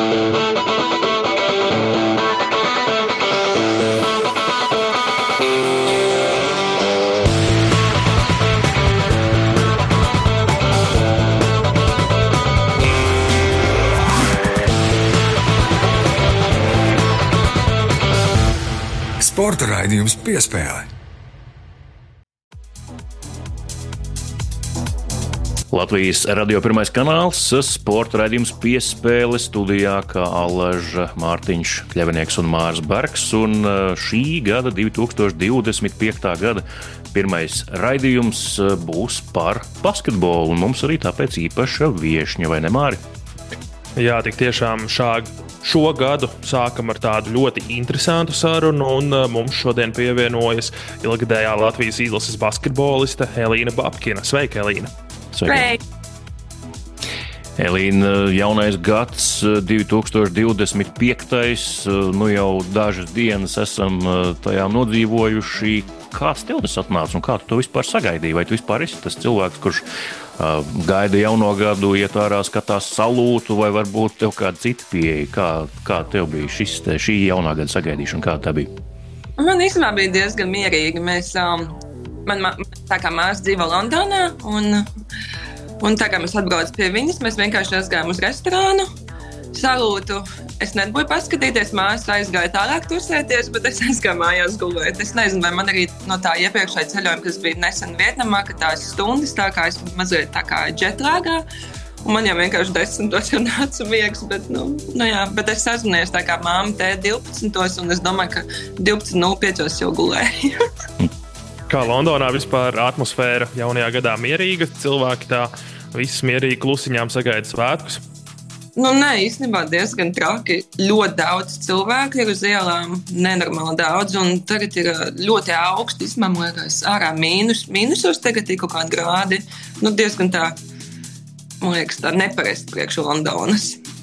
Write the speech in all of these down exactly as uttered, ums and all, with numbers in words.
Sporta raidījums Piespēle. Latvijas radio pirmais kanāls, sporta raidījums Piespēle, studijā kā Allaža, Mārtiņš Kļavinieks un Mārs Bergs. Un šī gada, divi tūkstoši divdesmit piekta gada, pirmais raidījums būs par basketbolu. Un mums arī tāpēc īpaša viešņa, vai ne, Māri? Jā, tik tiešām šā, šo gadu sākam ar tādu ļoti interesantu sarunu, un mums šodien pievienojas ilgadējā Latvijas izlases basketboliste Elīna Babkina. Sveika, Elīna! Sveika! Elīna, jaunais gads, divi tūkstoši divdesmit piektais, nu jau dažas dienas esam tajā nodzīvojuši. Kāds tev tas atnāca un kā tu to vispār sagaidīji? Vai tu vispār esi tas cilvēks, kurš uh, gaida jauno gadu, iet ārā, skatās salūtu, vai varbūt tev kāda cita pieeja? Kā, kā tev bija šis, šī jaunā gada sagaidīšana? Kā tā bija? Man īstenībā bija diezgan mierīgi. Mēs, um, man, man, tā kā māsa dzīvo Londonā, un, un tā kā mēs atbrauc pie viņas, mēs vienkārši aizgājām uz restorānu, salūtu. Es nebūju paskatīties, māsa aizgāja tālāk tusēties, bet es aizgāju mājās gulēt. Es nezinu, vai man arī no tā iepriekšējā ceļojuma, kas bija nesen Vietnamā, ka tās stundas tā kā es mazliet tā kā džetlāgā, un man jau vienkārši desmitos jau nāca miegs, bet, nu, nu jā, bet es sazvanījos tā kā māma te divpadsmitos, un es domāju, ka divpadsmit nulle piecos jau gulēju. Kā Londonā vispār atmosfēra jaunajā gadā mierīga, cilvēki tā visas mierīgi klusiņām sagaida svētkus? Nu, nē, īstenībā diezgan traki. Ļoti daudz cilvēku ir uz ielām, nenormāli daudz, un tagad ir ļoti augsti, izmamlēkās ārā mīnus. Mīnusos tagad ir kaut kādi grādi. Nu, diezgan tā, man liekas, tā neparasti priekš Londonas.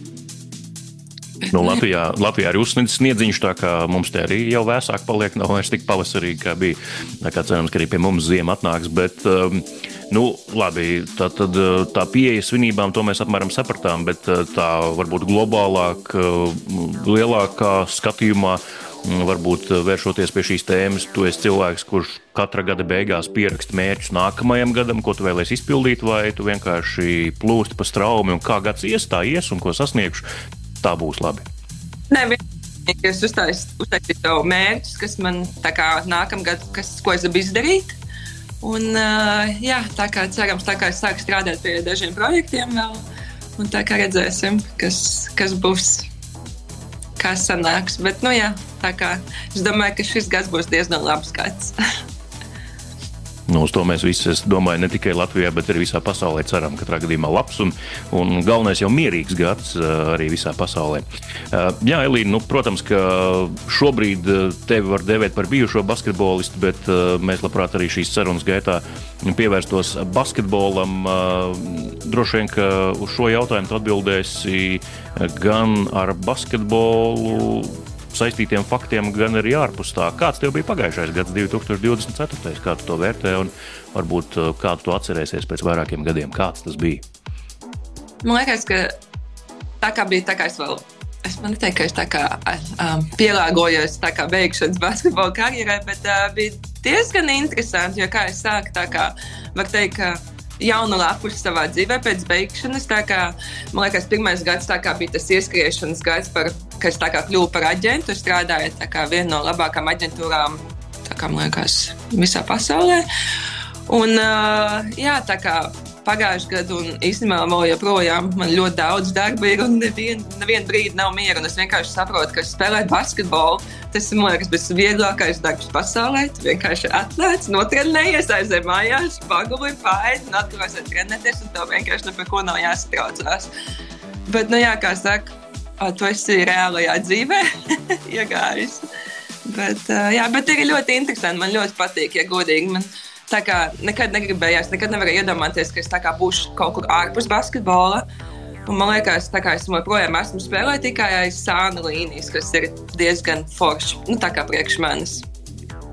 Nu, Latvijā, Latvijā arī uzsniedz sniedziņš, tā kā mums te arī jau vēsāk paliek, nav vairs tik pavasarīgi, kā bija. Tā kā cerams, ka arī pie mums ziema atnāks, bet... Um, Nu, labi, tā, tad, tā pieeja svinībām, to mēs apmēram sapratām, bet tā varbūt globālāk, lielākā skatījumā, varbūt vēršoties pie šīs tēmas, tu esi cilvēks, kurš katra gada beigās pieraksta mērķus nākamajam gadam, ko tu vēlies izpildīt, vai tu vienkārši plūsti pa straumi un kā gads ies, tā ies un ko sasniegšu, tā būs labi. Nē, vienkārši es uztaisīju tev mērķus, kas man tā kā nākamgad, kas, ko es gribu izdarīt. Un, jā, tā kā cerams, tā kā es sāku strādāt pie dažiem projektiem vēl, un tā kā redzēsim, kas, kas būs, kas sanāks. Bet, nu jā, tā kā es domāju, ka šis gads būs diezgan labs gads. Nu, uz to mēs visi, es domāju, ne tikai Latvijā, bet arī visā pasaulē ceram, katrā gadījumā labs un, un galvenais jau mierīgs gads arī visā pasaulē. Jā, Elīna, nu, protams, ka šobrīd tevi var devēt par bijušo basketbolistu, bet mēs labprāt arī šīs sarunas gaitā pievērstos basketbolam. Droši vien, ka uz šo jautājumu tu atbildēsi gan ar basketbolu saistītiem faktiem, gan arī ārpus tā. Kāds tev bija pagājušais gads, divi tūkstoši divdesmit ceturtais? Kā tu to vērtē un varbūt kādu tu atcerēsies pēc vairākiem gadiem? Kāds tas bija? Man liekas, ka tā kā bija, tā kā es vēl, es man neteiktu, ka es tā kā um, pielāgojos tā kā beigšanas basketbola karjerai, bet uh, bija diezgan interesanti, jo kā es sāku, tā kā var teikt, ka jaunu lapusi savā dzīvē pēc beigšanas. Tā kā, man liekas, pirmais gads tā kā bija tas ieskriešanas gads, par, kas tā kā kļuva par aģentu. Es strādāju tā kā viena no labākām aģentūrām, tā kā, man liekas, visā pasaulē. Un, jā, tā kā pagājuši gadu un īstenībā vēl joprojām man ļoti daudz darba ir un nevien, nevien brīdi nav miera. Un es vienkārši saprotu, ka spēlēt basketbolu, tas ir, man liekas, visvieglākais darbs pasaulē. Tu vienkārši atnāc, notrenējies, aizej mājās, paguli, paēd un atgriezies trenēties un tev vienkārši ne par ko nav jāsatraucās. Bet, nu jā, kā saka, tu esi reālajā dzīvē iegājis. Bet, jā, bet ir ļoti interesanti, man ļoti patīk, ja godīgi. Man, tā kā nekad negribējās, nekad nevarēju iedomāties, ka es tā kā būšu kaut kur ārpus basketbola. Un man liekas, tā kā es joprojām esmu spēlēju tikai aiz sānu līnijas, kas ir diezgan forši, nu tā kā priekš manis.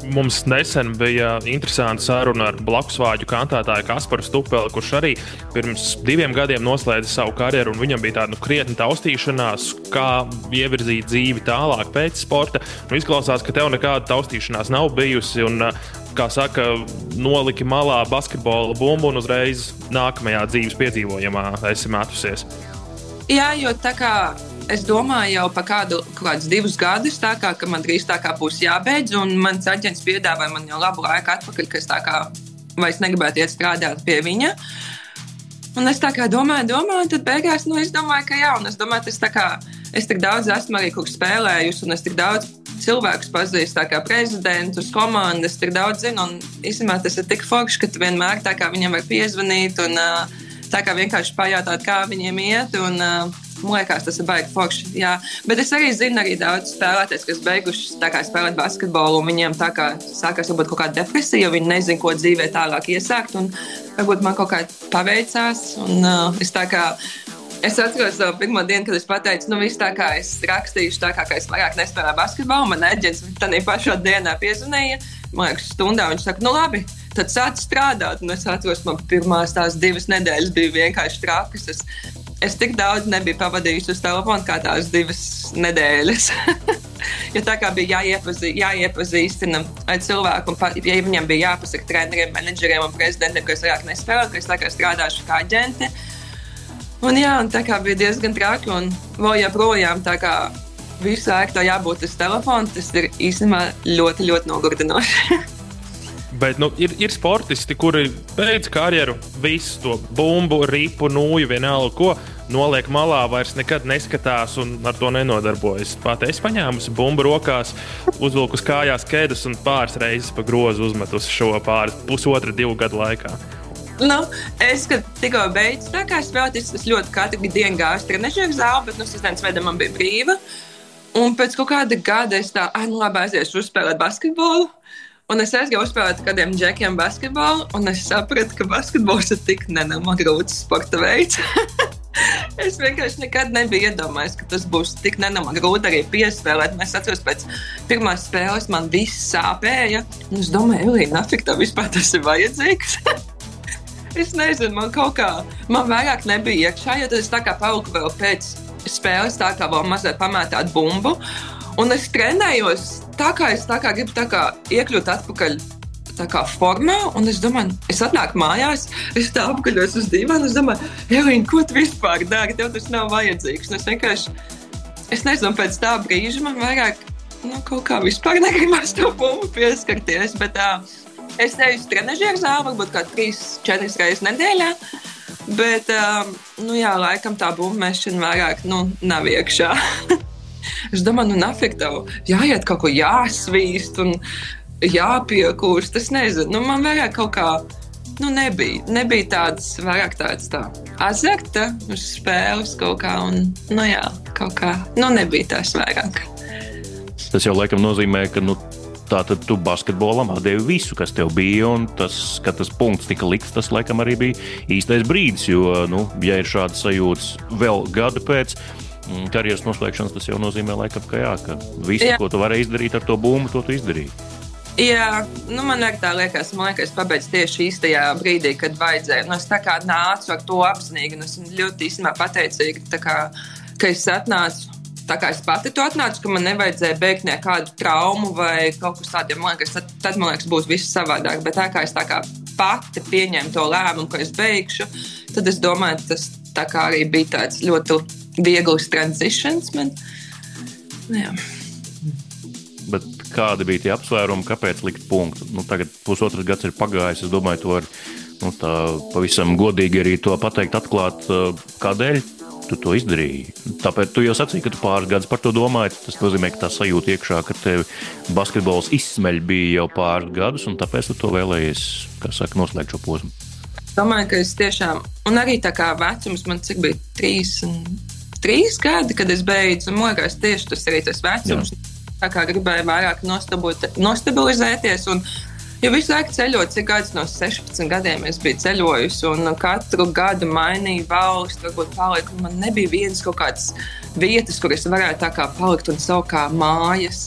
mums nesen bija interesanta saruna ar blakusvāģu kantētāju Kasparu Stupeli, kurš arī pirms diviem gadiem noslēdza savu karjeru, un viņam bija tāda nu, krietni taustīšanās, kā ievirzīt dzīvi tālāk pēc sporta. Nu, izklausās, ka tev nekāda taustīšanās nav bijusi, un, kā saka, noliki malā basketbola bumbu un uzreiz nākamajā dzīves piedzīvojumā esi metusies. Jā, jo tā kā es domāju jau par kādu, kādus divus gadus, tā kā, ka man drīz tā kā būs jābeidz, un mans aģents piedāvāja man jau labu laiku atpakaļ, ka es tā kā vairs negribētu iet strādāt pie viņa. Un es tā kā domāju, domāju, un tad beigās, nu, es domāju, ka jā, un es domāju, tas tā kā, es tik daudz esmu arī kur spēlējusi, un es tik daudz cilvēkus pazīstu, tā kā prezidentus, komandas, tik daudz zinu, un īstenībā tas ir tik forši, ka tu vienmēr tā kā viņiem var piezvanīt, un tā kā vienkārši pajautāt, kā viņiem iet, un man liekas, tas ir baigi forši, jā. Bet es arī zinu arī daudz spēlētājs, kas beiguši tā kā spēlēt basketbolu, un viņiem tā kā sākās varbūt kaut kāda depresija, viņi nezin, ko dzīvē tālāk iesākt, un varbūt man kaut kā paveicās, un uh, es tā kā, es atceros savu pirmo dienu, kad es pateicu, nu viss tā kā es rakstīšu, tā kā, ka es vairāk nespēlēju basketbolu, man aģents tādā pašā dienā piezvanīja, man liekas, stundā, viņš saka, nu labi, tad sāc strādāt, un es atceros, man pirmās tās divas nedēļas bija vienkārši trakas, es Es tik daudz nebiju pavadījusi uz telefonu kā tās divas nedēļas. Jo tā kā bija jāiepazī, jāiepazīstina cilvēku, un pa, ja viņam bija jāpasaka treneriem, menedžeriem un prezidentiem, ka es vairāk nespēlēju, ka es tā kā strādāšu kā aģente. Un jā, un tā kā bija diezgan traki, un vēl joprojām tā kā visu laiku tā jābūt uz telefonu, tas ir īstenībā ļoti, ļoti nogurdinoši. Bet nu, ir, ir sportisti, kuri beidz karjeru, visu to bumbu, ripu, nūju, vienalga ko, noliek malā, vairs nekad neskatās un ar to nenodarbojas. Pat es paņēmusi bumbu rokās, uzvilku uz kājās kēdes un pāris reizes pa grozu uzmetus šo pāris pusotra divu gadu laikā. Nu, es, kad tikko beidzu, tā kā spēlēt, es, es ļoti katru dienu gāju trenežieru zāli, bet nu, sestdienas veidā man bija brīva. Un pēc kaut kāda gada es tā, ai, nu labi, aiziešu uzspēlēt basketbolu. Un es aizgāju uzspēlēt kādiem džekiem basketbolu, un es sapratu, ka basketbols ir tik nenormāli grūts sporta veids. Es vienkārši nekad nebiju iedomājies, ka tas būs tik nenormāli grūti arī piespēlēt. Es atceros, pēc pirmās spēles man viss sāpēja, un es domāju, Elīna, nafik tev vispār tas ir vajadzīgs? Es nezinu, man kaut kā, man vairāk nebija iekšā, jo tad es tā kā paliku vēl pēc spēles, tā kā vēl mazliet pamētāt bumbu. Un es trenējos tā, kā es tā kā gribu tā kā iekļūt atpakaļ tā kā formā, un es domāju, es atnāku mājās, es tā apgaļos uz divānu, es domāju, Elīna, ko tu vispār dari, tev tas nav vajadzīgs. Un es vienkārši, es nezinu, pēc tā brīža man vairāk, nu, kaut kā vispār negribas to bumbu pieskarties, bet tā, es eju uz trenežieru zāli, varbūt kā trīs, četras reizes nedēļā, bet, nu jā, laikam tā bumba mešana vairāk, nu, nav iekšā. Es domāju, nu, nafik tev jāiet kaut ko jāsvīst un jāpiekūst, es nezinu. Nu, man vairāk kaut kā, nu, nebija. Nebija tāds, vairāk tāds tā azarta uz spēles kaut kā un, nu, jā, kaut kā, nu, nebija tās vairāk. Tas jau laikam nozīmē, ka, nu, tātad tu basketbolam atdevi visu, kas tev bija, un tas, kad tas punkts tika likts, tas laikam arī bija īstais brīdis, jo, nu, ja ir šāda sajūtas vēl gadu pēc karjeras noslēgšanas, tas jau nozīmē laikam, ka jā, ka visu, jā. Ko tu vari izdarīt ar to bumbu, to tu izdarīji. Jā, nu man arī tā liekas, man liekas, pabeidz tieši īstajā brīdī, kad vajadzēja. Nu, es tā kā nācu ar to apzinīgi, un es ļoti īstenībā pateicīga, tā kā, ka es atnācu, tā kā es pati to atnācu, ka man nevajadzēja beigt nekādu traumu vai kaut kas tādu, ja man liekas, tad, tad man liekas, būs viss savādāk, bet tā kā es tā kā pati pieņēmu to lēmumu, ka es beigšu, tad es domāju, tas tā kā arī bija tāds ļoti viegls transitions man. Jā. Bet kādi bija tie apsvērumi, kāpēc likt punktu? Nu, tagad pusotras gads ir pagājis, es domāju, to var nu, tā pavisam godīgi arī to pateikt, atklāt, kādēļ tu to izdarīji. Tāpēc tu jau sacīji, ka tu pāris gadus par to domāji, tas nozīmē, ka tā sajūta iekšā, ka tev basketbols izsmeļ bija jau pāris gadus, un tāpēc tu to vēlējies, kā saka, noslēgt šo posmu. Domāju, ka es tiešām, un arī tā kā vecums man cik bija trīs, trīs gadi, kad es beidzu, man liekas, tieši tas arī tas vecums, jā. Tā kā gribēju vairāk nostabilizēties, un jo visu laiku ceļot, cik gadus no sešpadsmit gadiem es biju ceļojusi, un katru gadu mainīju valsti, varbūt paliku, man nebija vienas kaut kādas vietas, kur es varētu tā kā palikt un savu kā mājas.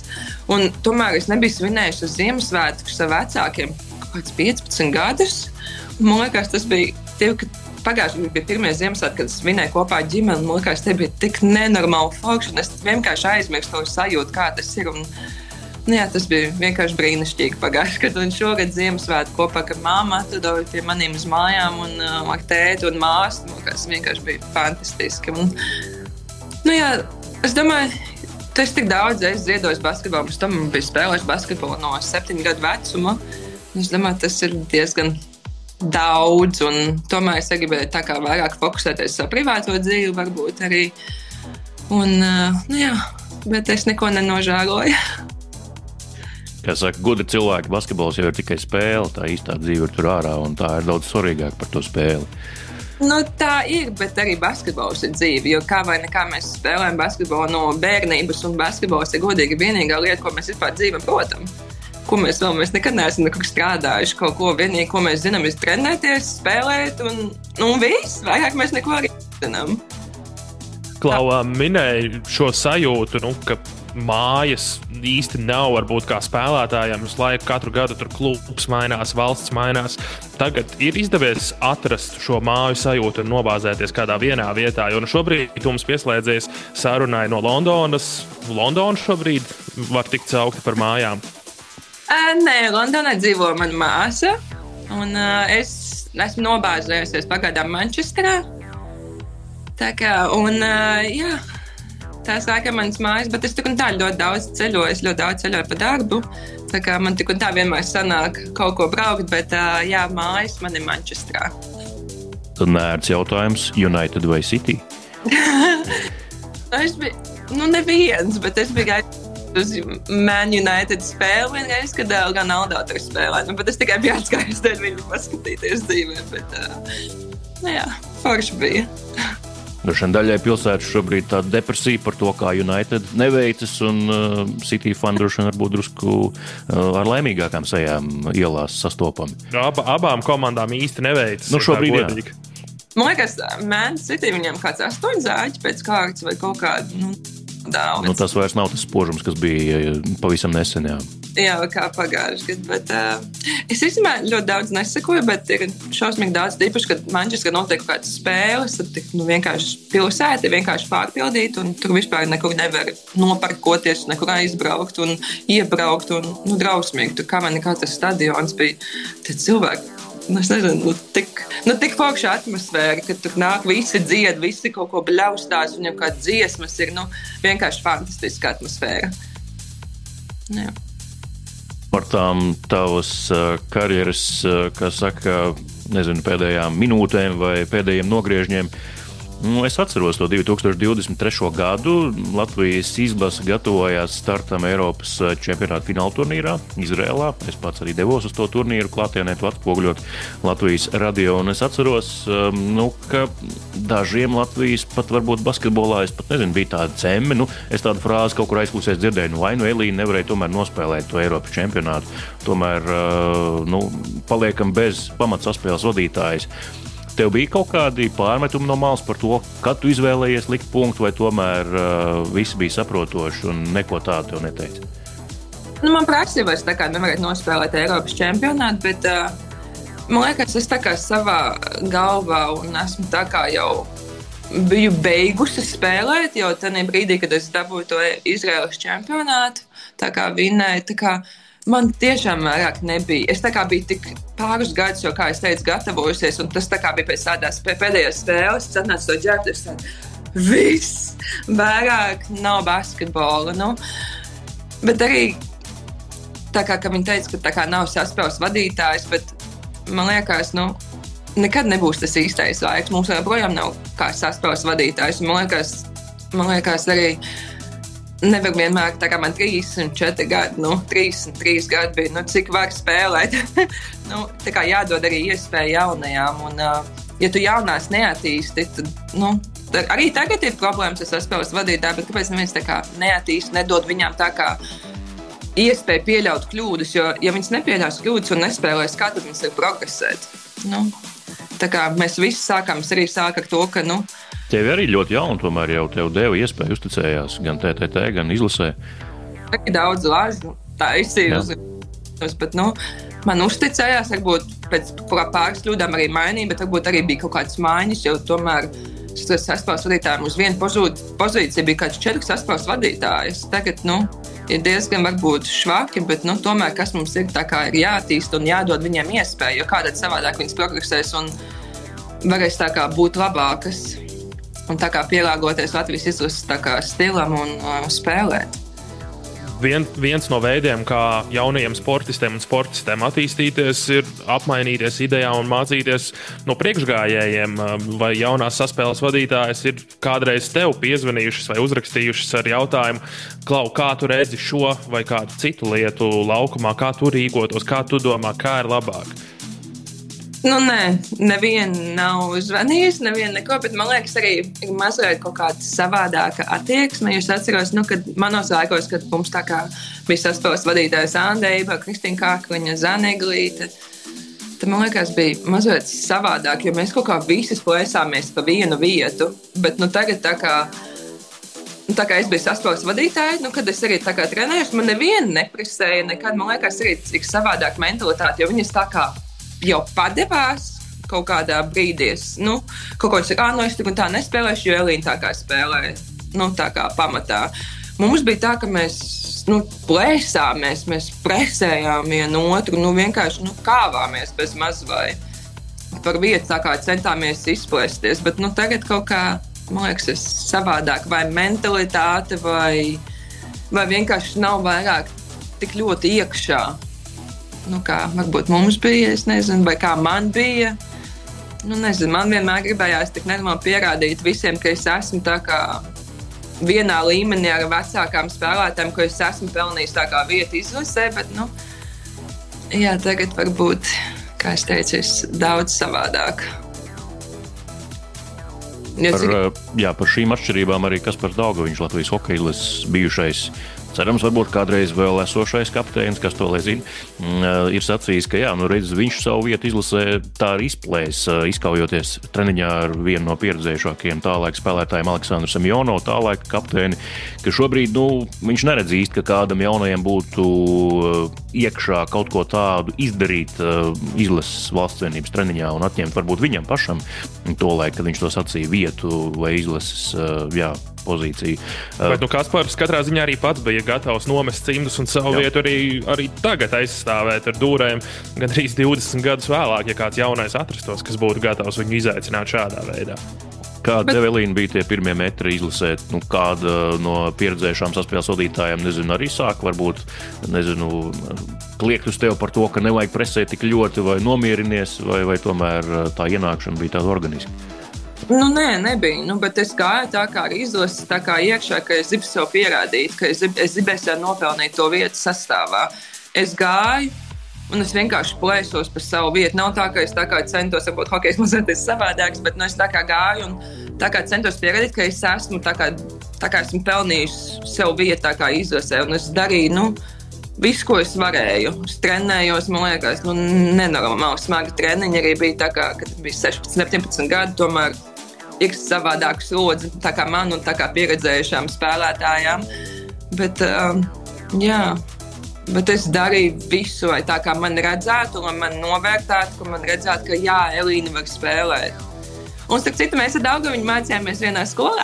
Un tomēr es nebiju svinējuši uz Ziemassvētku ar vecākiem kaut kāds piecpadsmit gadus. Un, man liekas, tas bija tie, ka pagājuši bija pirmie Ziemassvētki, kad es svinēju kopā ar ģimeni. Man liekas, te bija tik nenormāli forši, un es vienkārši aizmirstu to sajūtu, kā tas ir. Un, Nu jā, tas bija vienkārši brīnišķīgi pagājuši, kad un šogad Ziemassvētku kopā ar māmu atradoju pie maniem uz mājām un uh, ar tētu un māstu. Tas vienkārši bija fantastiski. Un, nu jā, es domāju, tas tik daudz es ziedoju basketbolu. Es tam biju spēlējis basketbolu no septiņu gadu vecuma. Es domāju, tas ir diezgan daudz. Un tomēr es gribēju tā kā vairāk fokusēties savu privāto dzīvi varbūt arī. Un, uh, nu jā, bet es neko nenožēloju. Kā saka, gudri cilvēki, basketbols jau ir tikai spēle, tā īstā dzīve ir tur ārā, un tā ir daudz svarīgāk par to spēli. Nu, tā ir, bet arī basketbols ir dzīve, jo kā vai nekā mēs spēlējam basketbolu no bērnības, un basketbols ir godīgi vienīgā lieta, ko mēs vispār dzīvam, protam. Ko mēs vēl, mēs nekad neesam nekur strādājuši, kaut ko vienīgi, ko mēs zinām, ir trenēties, spēlēt, un, nu, viss, vairāk mēs neko arī zinām. Klau, minēja šo sajūtu, nu, ka mājas īsti nav varbūt kā spēlētājiem. Visu laiku katru gadu tur klubs mainās, valsts mainās. Tagad ir izdevies atrast šo māju sajūtu un nobāzēties kādā vienā vietā. Jo nu šobrīd tu mums pieslēdzies sarunai no Londonas. Londona šobrīd var tikt saukta par mājām. Uh, nē, Londonā dzīvo mana māsa. Un uh, es esmu nobāzējusies pagaidām Manchesterā. Tā kā, un uh, jā... Tās laikam manas mājas, bet es tik un tā ļoti daudz ceļoju, es ļoti daudz ceļoju pa darbu. Tā kā man tik un tā vienmēr sanāk kaut ko braukt, bet jā, mājas man ir Manchesterā. Tad nērts jautājums, United vai City? Es biju, nu neviens, bet es biju gājis uz Man United spēli vienreiz, kad Ronaldo tur spēlē. Nu, bet es tikai biju atskājis dēļ viņu paskatīties dzīvē, bet nu jā, forši bija. Droši vien daļai pilsētas šobrīd tāda depresija par to, kā United neveicas, un uh, City fani droši vien varbūt drusku uh, ar laimīgākām sejām ielās sastopami. Ab, abām komandām īsti neveicas. Nu, šobrīd jā. Man liekas, Man City viņam kāds astoņi zāģi pēc kārtas vai kaut kādu, nu, daudz. Nu, tas vairs nav tas spožums, kas bija pavisam nesen, jā. Jā, kā pagājuši gadu, bet uh, es īstenībā ļoti daudz nesakoju, bet ir šausmīgi daudz tīpaši, kad Manchesterā notiek kādas spēles, tad nu, vienkārši pilsēta ir vienkārši pārpildīta un tur vispār nekur nevar noparkoties, nekur aizbraukt un iebraukt un nu, drausmīgi. Tur kā man nekā tas stadions bija, tad cilvēki, nu, es nezinu, nu, tik, nu, tik forša atmosfēra, ka tur nāk visi dzied, visi kaut ko bļaustās, viņam kā dziesmas ir, nu, vienkārši fantastiska atmosfēra. Jā. Par tām tavas karjeras, kā saka, nezinu, pēdējām minūtēm vai pēdējiem nogriežņiem. Es atceros to divi tūkstoši divdesmit trešo gadu. Latvijas izlase gatavojās startam Eiropas čempionāta fināla turnīrā Izrēlā. Es pats arī devos uz to turnīru klātienē, to atspoguļot Latvijas radio. Un es atceros, nu, ka dažiem Latvijas pat varbūt basketbolā, es pat nezinu, bija tāda cemme. Nu, es tādu frāzi kaut kur aizklausēs dzirdēju, nu vai nu Elīna nevarēja tomēr nospēlēt to Eiropas čempionātu. Tomēr, nu, paliekam bez pamatsaspēles vadītājas. Tev bija kaut kādi pārmetumi no malas par to, kad tu izvēlējies likt punktu, vai tomēr uh, visi bija saprotoši un neko tādu tev neteica? Nu, man praksībā es tā kā nevarētu nospēlēt Eiropas čempionātu, bet uh, man liekas, es tā kā savā galvā un esmu tā kā jau biju beigusi spēlēt, jo tajā brīdī, kad es dabūju to Izraēlas čempionātu, tā kā vinnēju, tā kā man tiešām vairāk nebija. Es tā kā biju tik pāris gadus, jo, kā es teicu, gatavojusies, un tas tā kā bija pēc tādās pēdējās spēles, es atnācu to ģērbtu, es tādu, viss, vairāk nav basketbola, nu. Bet arī, tā kā, ka viņi teica, ka tā kā nav saspēles vadītājs, bet man liekas, nu, nekad nebūs tas īstais laiks. Mums joprojām nav kā saspēles vadītājs, un man liekas, man liekas arī, nevar vienmēr, tā kā man trīsdesmit četri gadi, nu, trīsdesmit trīs gadi bija, nu, cik var spēlēt. nu, tā kā jādod arī iespēja jaunajām, un, uh, ja tu jaunās neattīsti, tad, nu, tad arī tagad ir problēmas ar saspēles vadītāju, bet kāpēc neviens tā kā neattīsti, nedod viņām tā kā iespēju pieļaut kļūdas, jo, ja viņas nepieļaus kļūdas un nespēlēs, kā tad viņas var progresēt? Nu, tā kā mēs visi sākām, es arī sāku ar to, ka, nu, Tev arī ļoti jauni, tomēr jau tev deva iespēju uzticējās gan T T T, gan izlasē. arī daudz lažu taisīju uz bet, nu, man uzticējās, varbūt pēc pāris kļūdām arī mainīja, bet varbūt arī bija kaut kādas maiņas, jo tomēr saspēles vadītājiem uz vienu pozīciju bija kāds četri saspēles vadītājs. Tagad, nu, ir diezgan varbūt švaki, bet, nu, tomēr, kas mums ir, tā kā ir jātīst un jādod viņiem iespēju, jo kādēļ savādāk viņas progresēs un varēs tā kā būt labākas un tā kā pielāgoties Latvijas izlases tā kā stilam un uh, spēlēt. Vien, viens no veidiem, kā jaunajiem sportistiem un sportistēm attīstīties, ir apmainīties idejām un mācīties no priekšgājējiem. Vai jaunās saspēles vadītājas ir kādreiz tev piezvanījušas vai uzrakstījušas ar jautājumu, Klau, kā tu redzi šo vai kādu citu lietu laukumā, kā tu rīkotos, kā tu domā, kā ir labāk? Nu, nē, neviena nav zvanījusi, neviena neko, bet man liekas arī ir mazliet kaut kāda savādāka attieksme. Es atceros, nu, kad manos laikos, kad mums tā kā bija saspēles vadītājs Andeiba, Kristīna Kākliņa, Zaneglīte, tad man liekas bija mazliet savādāk, jo mēs kaut kā visas plēsāmies pa vienu vietu, bet nu tagad tā kā, nu, tā kā es biju saspēles vadītāja, nu, kad es arī tā kā trenējuši, man neviena nepresēja nekad, man liekas arī cik savādāk mentalitāte, jo viņas tā kā jau padevās kaut kādā brīdies. Nu, kaut ko saka, ah, no es tik un tā nespēlēšu, jo Elīna tā kā spēlē, nu, tā kā pamatā. Mums bija tā, ka mēs, nu, plēsāmies, mēs presējām vienu otru, nu, vienkārši, nu, kāvāmies bez maz vai par vietu tā kā centāmies izplēsties, bet, nu, tagad kaut kā, man liekas, es savādāk vai mentalitāte vai, vai vienkārši nav vairāk tik ļoti iekšā. Nu, kā varbūt mums bija, es nezinu, vai kā man bija. Nu, nezinu, man vienmēr gribējās tik nenormāli pierādīt visiem, ka es esmu tā kā vienā līmenī ar vecākām spēlētājiem, ka es esmu pelnījis tā kā vietu izlasē, bet, nu, jā, tagad varbūt, kā es teicu, es daudz savādāk. Par, jā, par šīm atšķirībām arī Kaspars Daugaviņš, Latvijas hokeja izlases bijušais, cerams, varbūt kādreiz vēl esošais kapteinis, kas to lai zina, ir sacījis, ka jā, nu redz, viņš savu vietu izlasē tā arī izplēs, izkaujoties treniņā ar vienu no pieredzējušākajiem tā laika spēlētājiem Aleksandru Semjonovu, tā laika kapteini, ka šobrīd, nu, viņš neredz īsti, ka kādam jaunajam būtu iekšā kaut ko tādu izdarīt izlases valsts vienības treniņā un atņemt varbūt viņam pašam to laiku, kad viņš to sacīja vietu vai izlases, jā, pozīciju. Bet, nu, Kaspars katrā ziņā arī pats bija gatavs nomest cimdus un savu Jā. vietu arī, arī tagad aizstāvēt ar dūrēm gandrīz divdesmit gadus vēlāk, ja kāds jaunais atrastos, kas būtu gatavs viņu izaicināt šādā veidā. Kāda Bet... Evelīna bija tie pirmie metri izlasēt? Nu, kāda no pieredzējušām saspēles vadītājiem, nezinu, arī sāk varbūt, nezinu, kliegt uz tevi par to, ka nevajag presēt tik ļoti vai nomierinies, vai, vai tomēr tā ienākšana bija tāda organiska? Nu, nē, nebija, nu, bet es gāju tā kā ar izlases, tā kā iekšā, ka es gribu sev pierādīt, ka es, grib, es gribēju sev nopelnīt to vietu sastāvā. Es gāju, un es vienkārši plēsos par savu vietu. Nav tā, ka es tā kā centos, varbūt hokejs mazliet ir savādāks, bet nu, es tā kā gāju un tā kā centos pierādīt, ka es esmu tā kā, tā kā esmu pelnījusi sev vietu tā kā izlasē, un es darīju, nu, visu, ko es varēju. Es trenējos, man liekas, nu, nenormāli smagi treniņi arī bija tā kā, kad bija sešpadsmit, septiņpadsmit gadi, tomēr ir savādāk slodzi, tā kā man un tā kā pieredzējušām spēlētājām. Bet, um, jā, bet es darīju visu, lai tā kā man redzētu, lai man novērtētu, ka man redzētu, ka jā, Elīna var spēlēt. Un, starp citu, mēs ar Daugaviņu mācījāmies vienā skolā.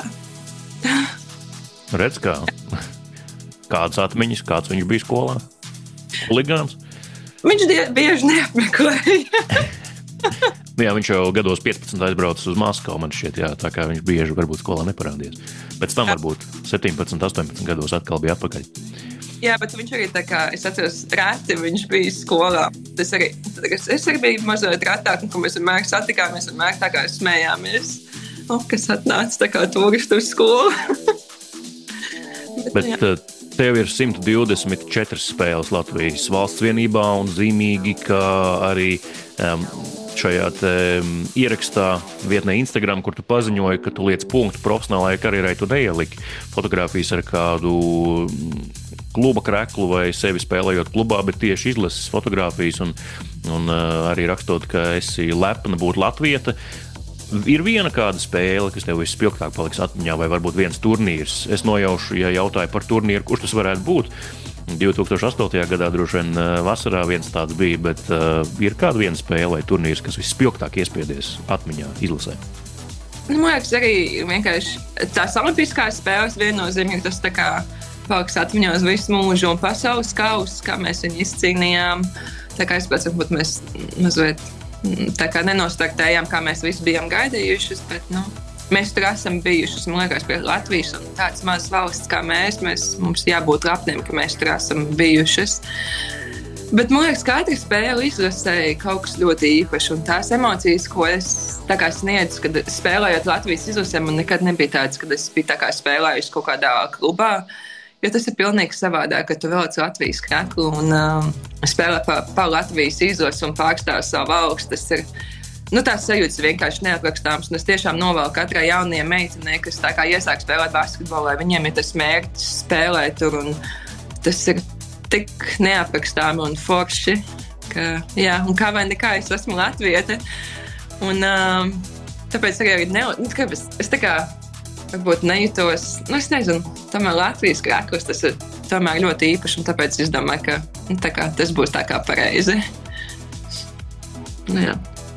Redz kā? Kādas atmiņas, kāds viņš bija skolā? Huligāns? Viņš die, bieži neapmeklēja. Jā, viņš jau gados piecpadsmit aizbraucis uz Maskavu, man šķiet, jā, tā kā viņš bieži varbūt skolā neparādījās. Pēc tam varbūt septiņpadsmit, astoņpadsmit gados atkal bija atpakaļ. Jā, bet viņš arī tā kā, es atceros, reti viņš bija skolā. Es arī, es, es arī biju mazliet retāk, un kad mēs vienmēr satikāmies, vienmēr tā kā smējāmies. O, kas atnāca tā kā turistu uz skolu. bet, bet jā. Tev ir simt divdesmit četras spēles Latvijas valsts vienībā un zīmīgi, ka arī um, šajā te ierakstā vietnē Instagram, kur tu paziņoji, ka tu liec punktu profesionālajai karjerai, tu neieliki fotogrāfijas ar kādu kluba kreklu vai sevi spēlējot klubā, bet tieši izlases fotogrāfijas un, un uh, arī rakstot, ka esi lepna būt latvieta. Ir viena kāda spēle, kas tev vispilgtāk paliks atmiņā, vai varbūt viens turnīrs. Es nojaušu, ja jautāju par turnīru, kurš tas varētu būt. divi tūkstoši astotajā gadā droši vien vasarā viens tāds bija, bet uh, ir kāda viena spēle vai turnīrs, kas vispilgtāk iespiedies atmiņā izlasē? Nu, man liekas, arī vienkārši tās olimpiskās spēles viennozīmīgi tas tā kā paliks atmiņā uz visu mūžu un pasaules kausus, kā mēs viņu izcīnījām. Tā kā es pēc, varbūt mēs mazliet tā kā nenostartējām, kā mēs visi bijām gaidījušas, bet, nu, mēs tur esam bijušas, man liekas, pie Latvijas un tāds mazs valsts kā mēs, mēs, mums jābūt lepniem, ka mēs tur esam bijušas. Bet, man liekas, katra spēle izlasēja kaut kas ļoti īpašs, un tās emocijas, ko es tā kā sniedzu, kad spēlējot Latvijas izlasē, man nekad nebija tāds, kad es biju tā kā spēlējusi kaut kādā klubā, jo tas ir pilnīgi savādāk, ka tu velc Latvijas kreklu un um, spēlē pa, pa Latvijas izlasi un pārstāv savu valsts. Tas ir, nu, tās sajūtas vienkārši neaprakstāmas. Un es tiešām novēlu katrai jaunajai meitenei, kas tā kā iesāk spēlēt basketbolu, lai viņiem ir tas mērķis spēlēt tur. Un tas ir tik neaprakstāmi un forši, ka, jā, un kā vai nekā es esmu latviete. Un um, tāpēc arī ne, nu, es, es tā kā varbūt nejūtos, nu es nezinu, tomēr Latvijas krekls tas ir tomēr ļoti īpaši, un tāpēc es domāju, ka nu, tā kā, tas būs tā kā pareizi. Nu, jā.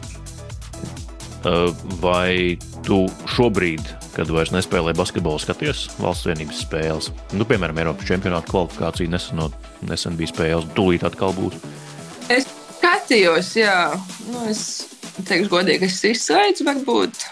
Vai tu šobrīd, kad vairs nespēlē basketbolu, skaties valsts vienības spēles? Nu, piemēram, Eiropas čempionāta kvalifikācija nesen, nesen bija spēles, tūlīt atkal būs. Es skatījos, jā. Nu, es teikšu godīgi, es izslēdzu varbūt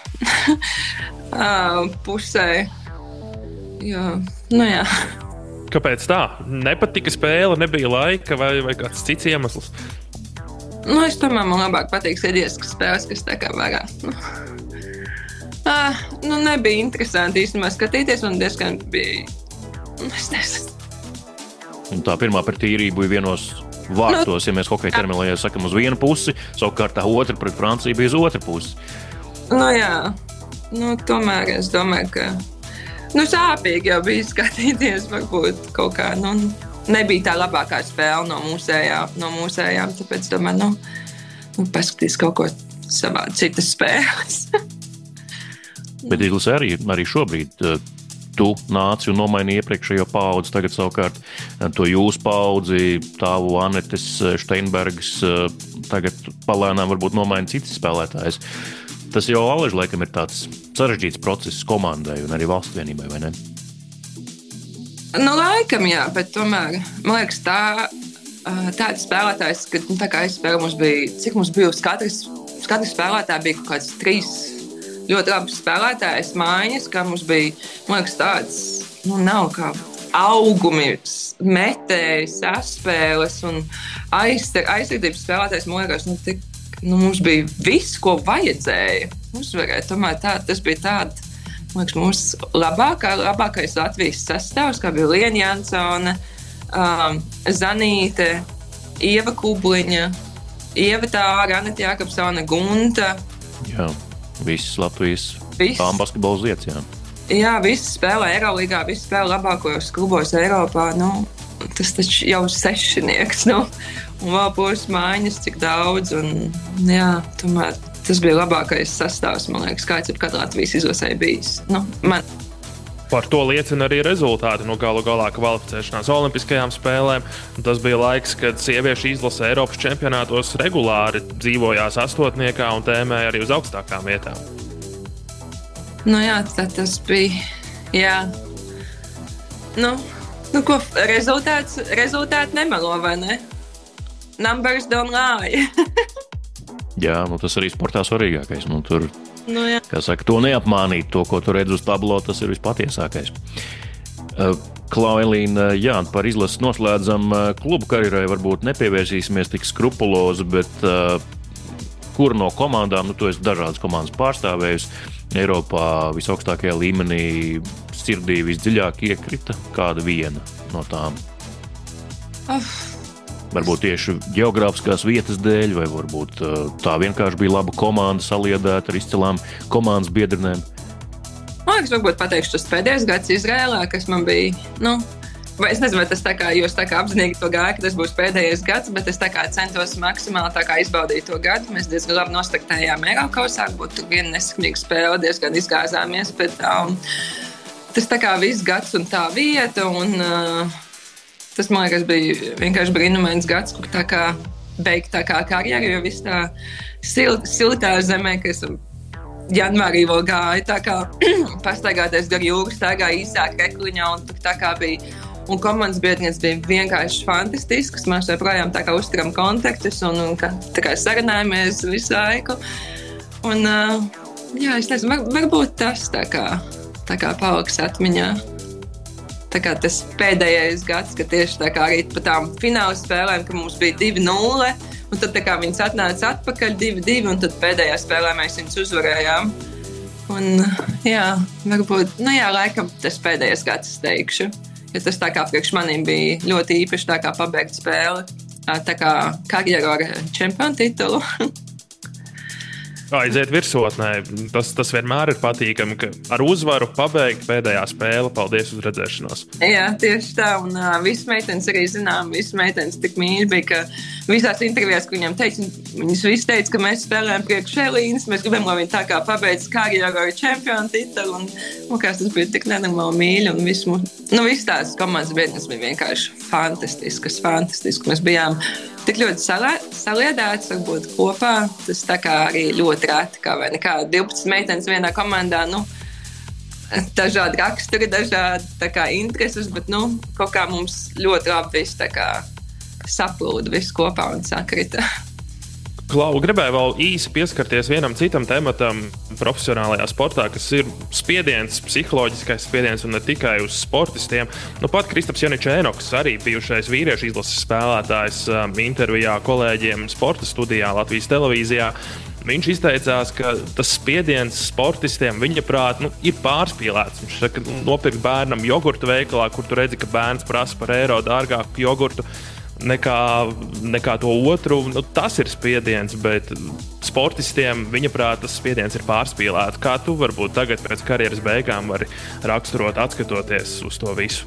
pusē. Jā, nu jā. Kāpēc tā? Nepatika spēle, nebija laika vai, vai kāds cits iemesls? Nu, es tomēr man labāk patīk sēdieskas spēles, kas tā kā varā. Nu, ah, nu nebija interesanti īstenībā skatīties, un diezgan bija, es nezinu. Un tā pirmā pret īriju bija vienos vārtos, ja mēs hokeja terminoloģijā sakam uz vienu pusi, savukārt tā otra pret Franciju bija uz otru pusi. Nu jā, nu tomēr es domāju, ka nu sāpīgi jau bija skatīties, varbūt kaut kā, nu nebija tā labākā spēle no mūsējām, no mūsējām, tāpēc domāju, nu, nu paskatīs kaut ko savā citas spēles. Bet izlasē arī, arī šobrīd tu nāci un nomaini iepriekšējo paudzi, tagad savukārt to jūsu paudzi, tavu Anetes Steinbergas, tagad palēnām varbūt nomaina citas spēlētājas. Tas jau Aleži laikam ir tāds sarežģīts process komandai un arī valsts vienībai, vai ne? Nu, laikam jā, bet tomēr, man liekas, tā, tāds spēlētājs, kad nu, tā kā es spēlēju, mums bija, cik mums bija, katrs, katrs spēlētāji bija kaut kāds trīs ļoti labs spēlētājs mājas, kā mums bija, man liekas, tāds, nu, nav kā augumi, metēji, saspēles un aizsardzības spēlētājs, man liekas, nu, tik, nu, mums bija viss, ko vajadzēja. Uzvarēt, tomēr tā, tas bija tāda, man liekas, mūsu labākā, labākais Latvijas sastāvs, kā bija Liena Jansone, um, Zanīte, Ieva Kubliņa, Ieva Tāra, Aneta Jākapsone, Gunta. Jā. Visas Latvijas tām basketbola lietas, jā. Jā, visi spēlē Eirolīgā, visi spēlē labākos klubos Eiropā. Nu, tas taču jau sešinieks, nu. Un vēl būs mājiņas, cik daudz. Un, jā, tomēr tas bija labākais sastāvs, man liekas, kāds ir kad Latvijas izlasē bijis. Nu, man... Par to liecina arī rezultāti no galu galā kvalificēšanās olimpiskajām spēlēm. Tas bija laiks, kad sieviešu izlase Eiropas čempionātos regulāri dzīvojās astotniekā un tēmēja arī uz augstākām vietām. Nu jā, tad tas bija, jā. Nu, nu ko, rezultāts, rezultāti nemelo, vai ne? Numbers don't lie. Jā, nu tas arī sportā svarīgākais. Nu, tur... Nu, kā saka, to neapmānīt, to, ko tu redz uz tablo, tas ir vispatiesākais. Klau, Elīna, jā, par izlases noslēdzam klubu karjerai varbūt nepievērsīsimies tik skrupulozi, bet uh, kur no komandām, nu tu esi dažādas komandas pārstāvējusi, Eiropā visaugstākajā līmenī sirdī visdziļāk iekrita kāda viena no tām? Oh. Varbūt tieši geogrāfiskās vietas dēļ, vai varbūt tā vienkārši bija laba komanda saliedēta ar izcilām komandas biedrinēm? Man liekas, varbūt pateikšu tas pēdējais gads Izrēlā, kas man bija, nu, vai es nezinu, vai tas tā kā, jūs tā kā apzinīgi to gāja, ka tas būs pēdējais gads, bet es tā kā centos maksimāli tā kā izbaudīt to gadu. Mēs diezgan labi nostartējām Eirokausā, būtu viena nesekmīga spēle, diezgan izgāzāmies, bet um, tas tā kā viss gads un tā vieta, un uh, tas, man liekas, bija vienkārši brīnumains gads, kur tā kā beigt tā kā karjeru, jo viss tā sil, siltā zemē, ka esam janvārī vēl gāja, tā kā pastaigāties gar jūras, tā kā īsāk rekliņā, un tā kā bija, un komandas biedrienes bija vienkārši fantastisks, mēs joprojām tā kā uzturam kontaktus, un, un tā kā sarunājamies visu laiku, un, jā, es nezinu, var, varbūt tas tā kā, tā kā paliks atmiņā. Tā kā tas pēdējais gads, ka tieši tā kā arī pa tām fināla spēlēm, ka mums bija divi nulle, un tad tā kā viņas atnāca atpakaļ divi divi, un tad pēdējā spēlē mēs viņas uzvarējām. Un, jā, varbūt, nu jā, laikam tas pēdējais gads es teikšu. Jo tas tā kā priekš maniem bija ļoti īpaši tā kā pabeigt spēli, tā kā karjeru ar čempionu titulu. Aiziet virsotnē. Tas, tas vienmēr ir patīkami, ka ar uzvaru pabeigt pēdējā spēle. Paldies uz redzēšanos. Jā, tieši tā. Un uh, visas meitenes arī zinām, visas meitenes tik mīļi bija, ka visās intervijās, ko viņam teica, viņas visi teica, ka mēs spēlējam priekš Elīnas, mēs gribam, lai viņi tā kā pabeidz karjeru ar čempionu titulu. Un, un kā tas bija tik nenormāli mīļi. Un visu, nu, viss tās komandas biedrienes bija vienkārši fantastiskas, fantastiskas. Mēs bijām tik ļoti saliedēts, varbūt kopā. Tas tā kā arī ļoti rēti, kā vai nekā divpadsmit meitenes vienā komandā, nu, dažādi raksturi, dažādi tā kā intereses, bet, nu, kaut kā mums ļoti labi viss tā kā saplūda viss kopā un sakrita. Klau, gribēju vēl īsi pieskarties vienam citam tematam profesionālajā sportā, kas ir spiediens, psiholoģiskais spiediens un ne tikai uz sportistiem. Nu, pat Kristaps Janičēnoks, arī bijušais vīriešu izlases spēlētājs, intervijā kolēģiem sporta studijā Latvijas televīzijā. Viņš izteicās, ka tas spiediens sportistiem, viņa prāt, nu, ir pārspīlēts. Viņš saka, nopirkt bērnam jogurtu veikalā, kur tu redzi, ka bērns prasa par eiro dārgāku jogurtu nekā, nekā to otru. Nu, tas ir spiediens, bet sportistiem, viņa prāt, tas spiediens ir pārspīlēts. Kā tu varbūt tagad pēc karjeras beigām vari raksturot, atskatoties uz to visu?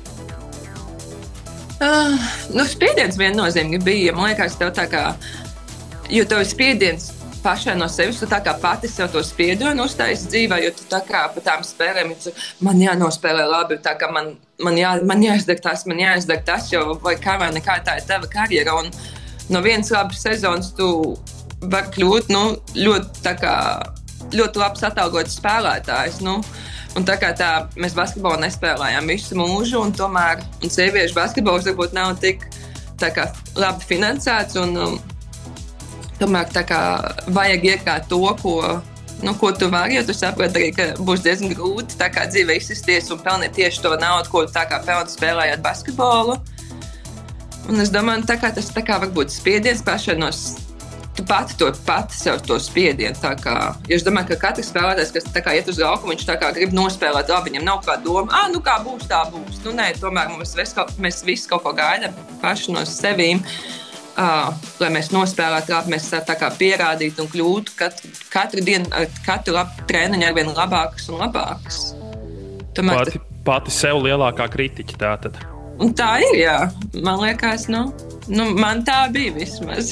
Uh, nu, spiediens viennozīmīgi bija. Man liekas, tev tā kā, jo tev ir spiediens pašai no sevis, tu tā kā pati sev to spiedienu uztaisi dzīvē, jo tu tā kā pa tām spēlēm, man jānospēlē labi, tā kā man, man, jā, man jāizdara tas, man jāizdara tas, jo vai kā vai nekā tā ir tava karjera, un no vienas labas sezonas tu var kļūt, nu, ļoti tā kā, ļoti labs atalgots spēlētājs, nu, un tā kā tā, mēs basketbolu nespēlējām visu mūžu, un tomēr, un sieviešu basketbols varbūt nav tik tā kā labi finansēts, un um, tomēr tā kā vajag iekrāt to, ko, nu, ko tu vari, jo tu saproti arī, ka būs diezgan grūti tā kā dzīve izsisties un pelnīt tieši to naudu, ko tu tā kā pelni spēlējot basketbolu. Un es domāju, tā kā tas tā kā varbūt spiediens pašai no, tu pati to pati sev to spiedienu, tā kā, jo es domāju, ka katrs spēlētājs, kas tā kā iet uz lauku, viņš tā kā grib nospēlēt labi, viņam nav kā doma, ā, nu kā būs, tā būs. Nu, nē, tomēr mums vis, mēs visi kaut ko gaidām paši no sevīm. Uh, lai mēs nospēlētu labi, mēs tā kā pierādītu un kļūtu katru, katru dienu, ar katru labu treniņu arvien labākas un labākas. Tomēr pati, pati sev lielākā kritiķa tātad. Un tā ir, jā. Man liekas, nu, nu man tā bija vismaz.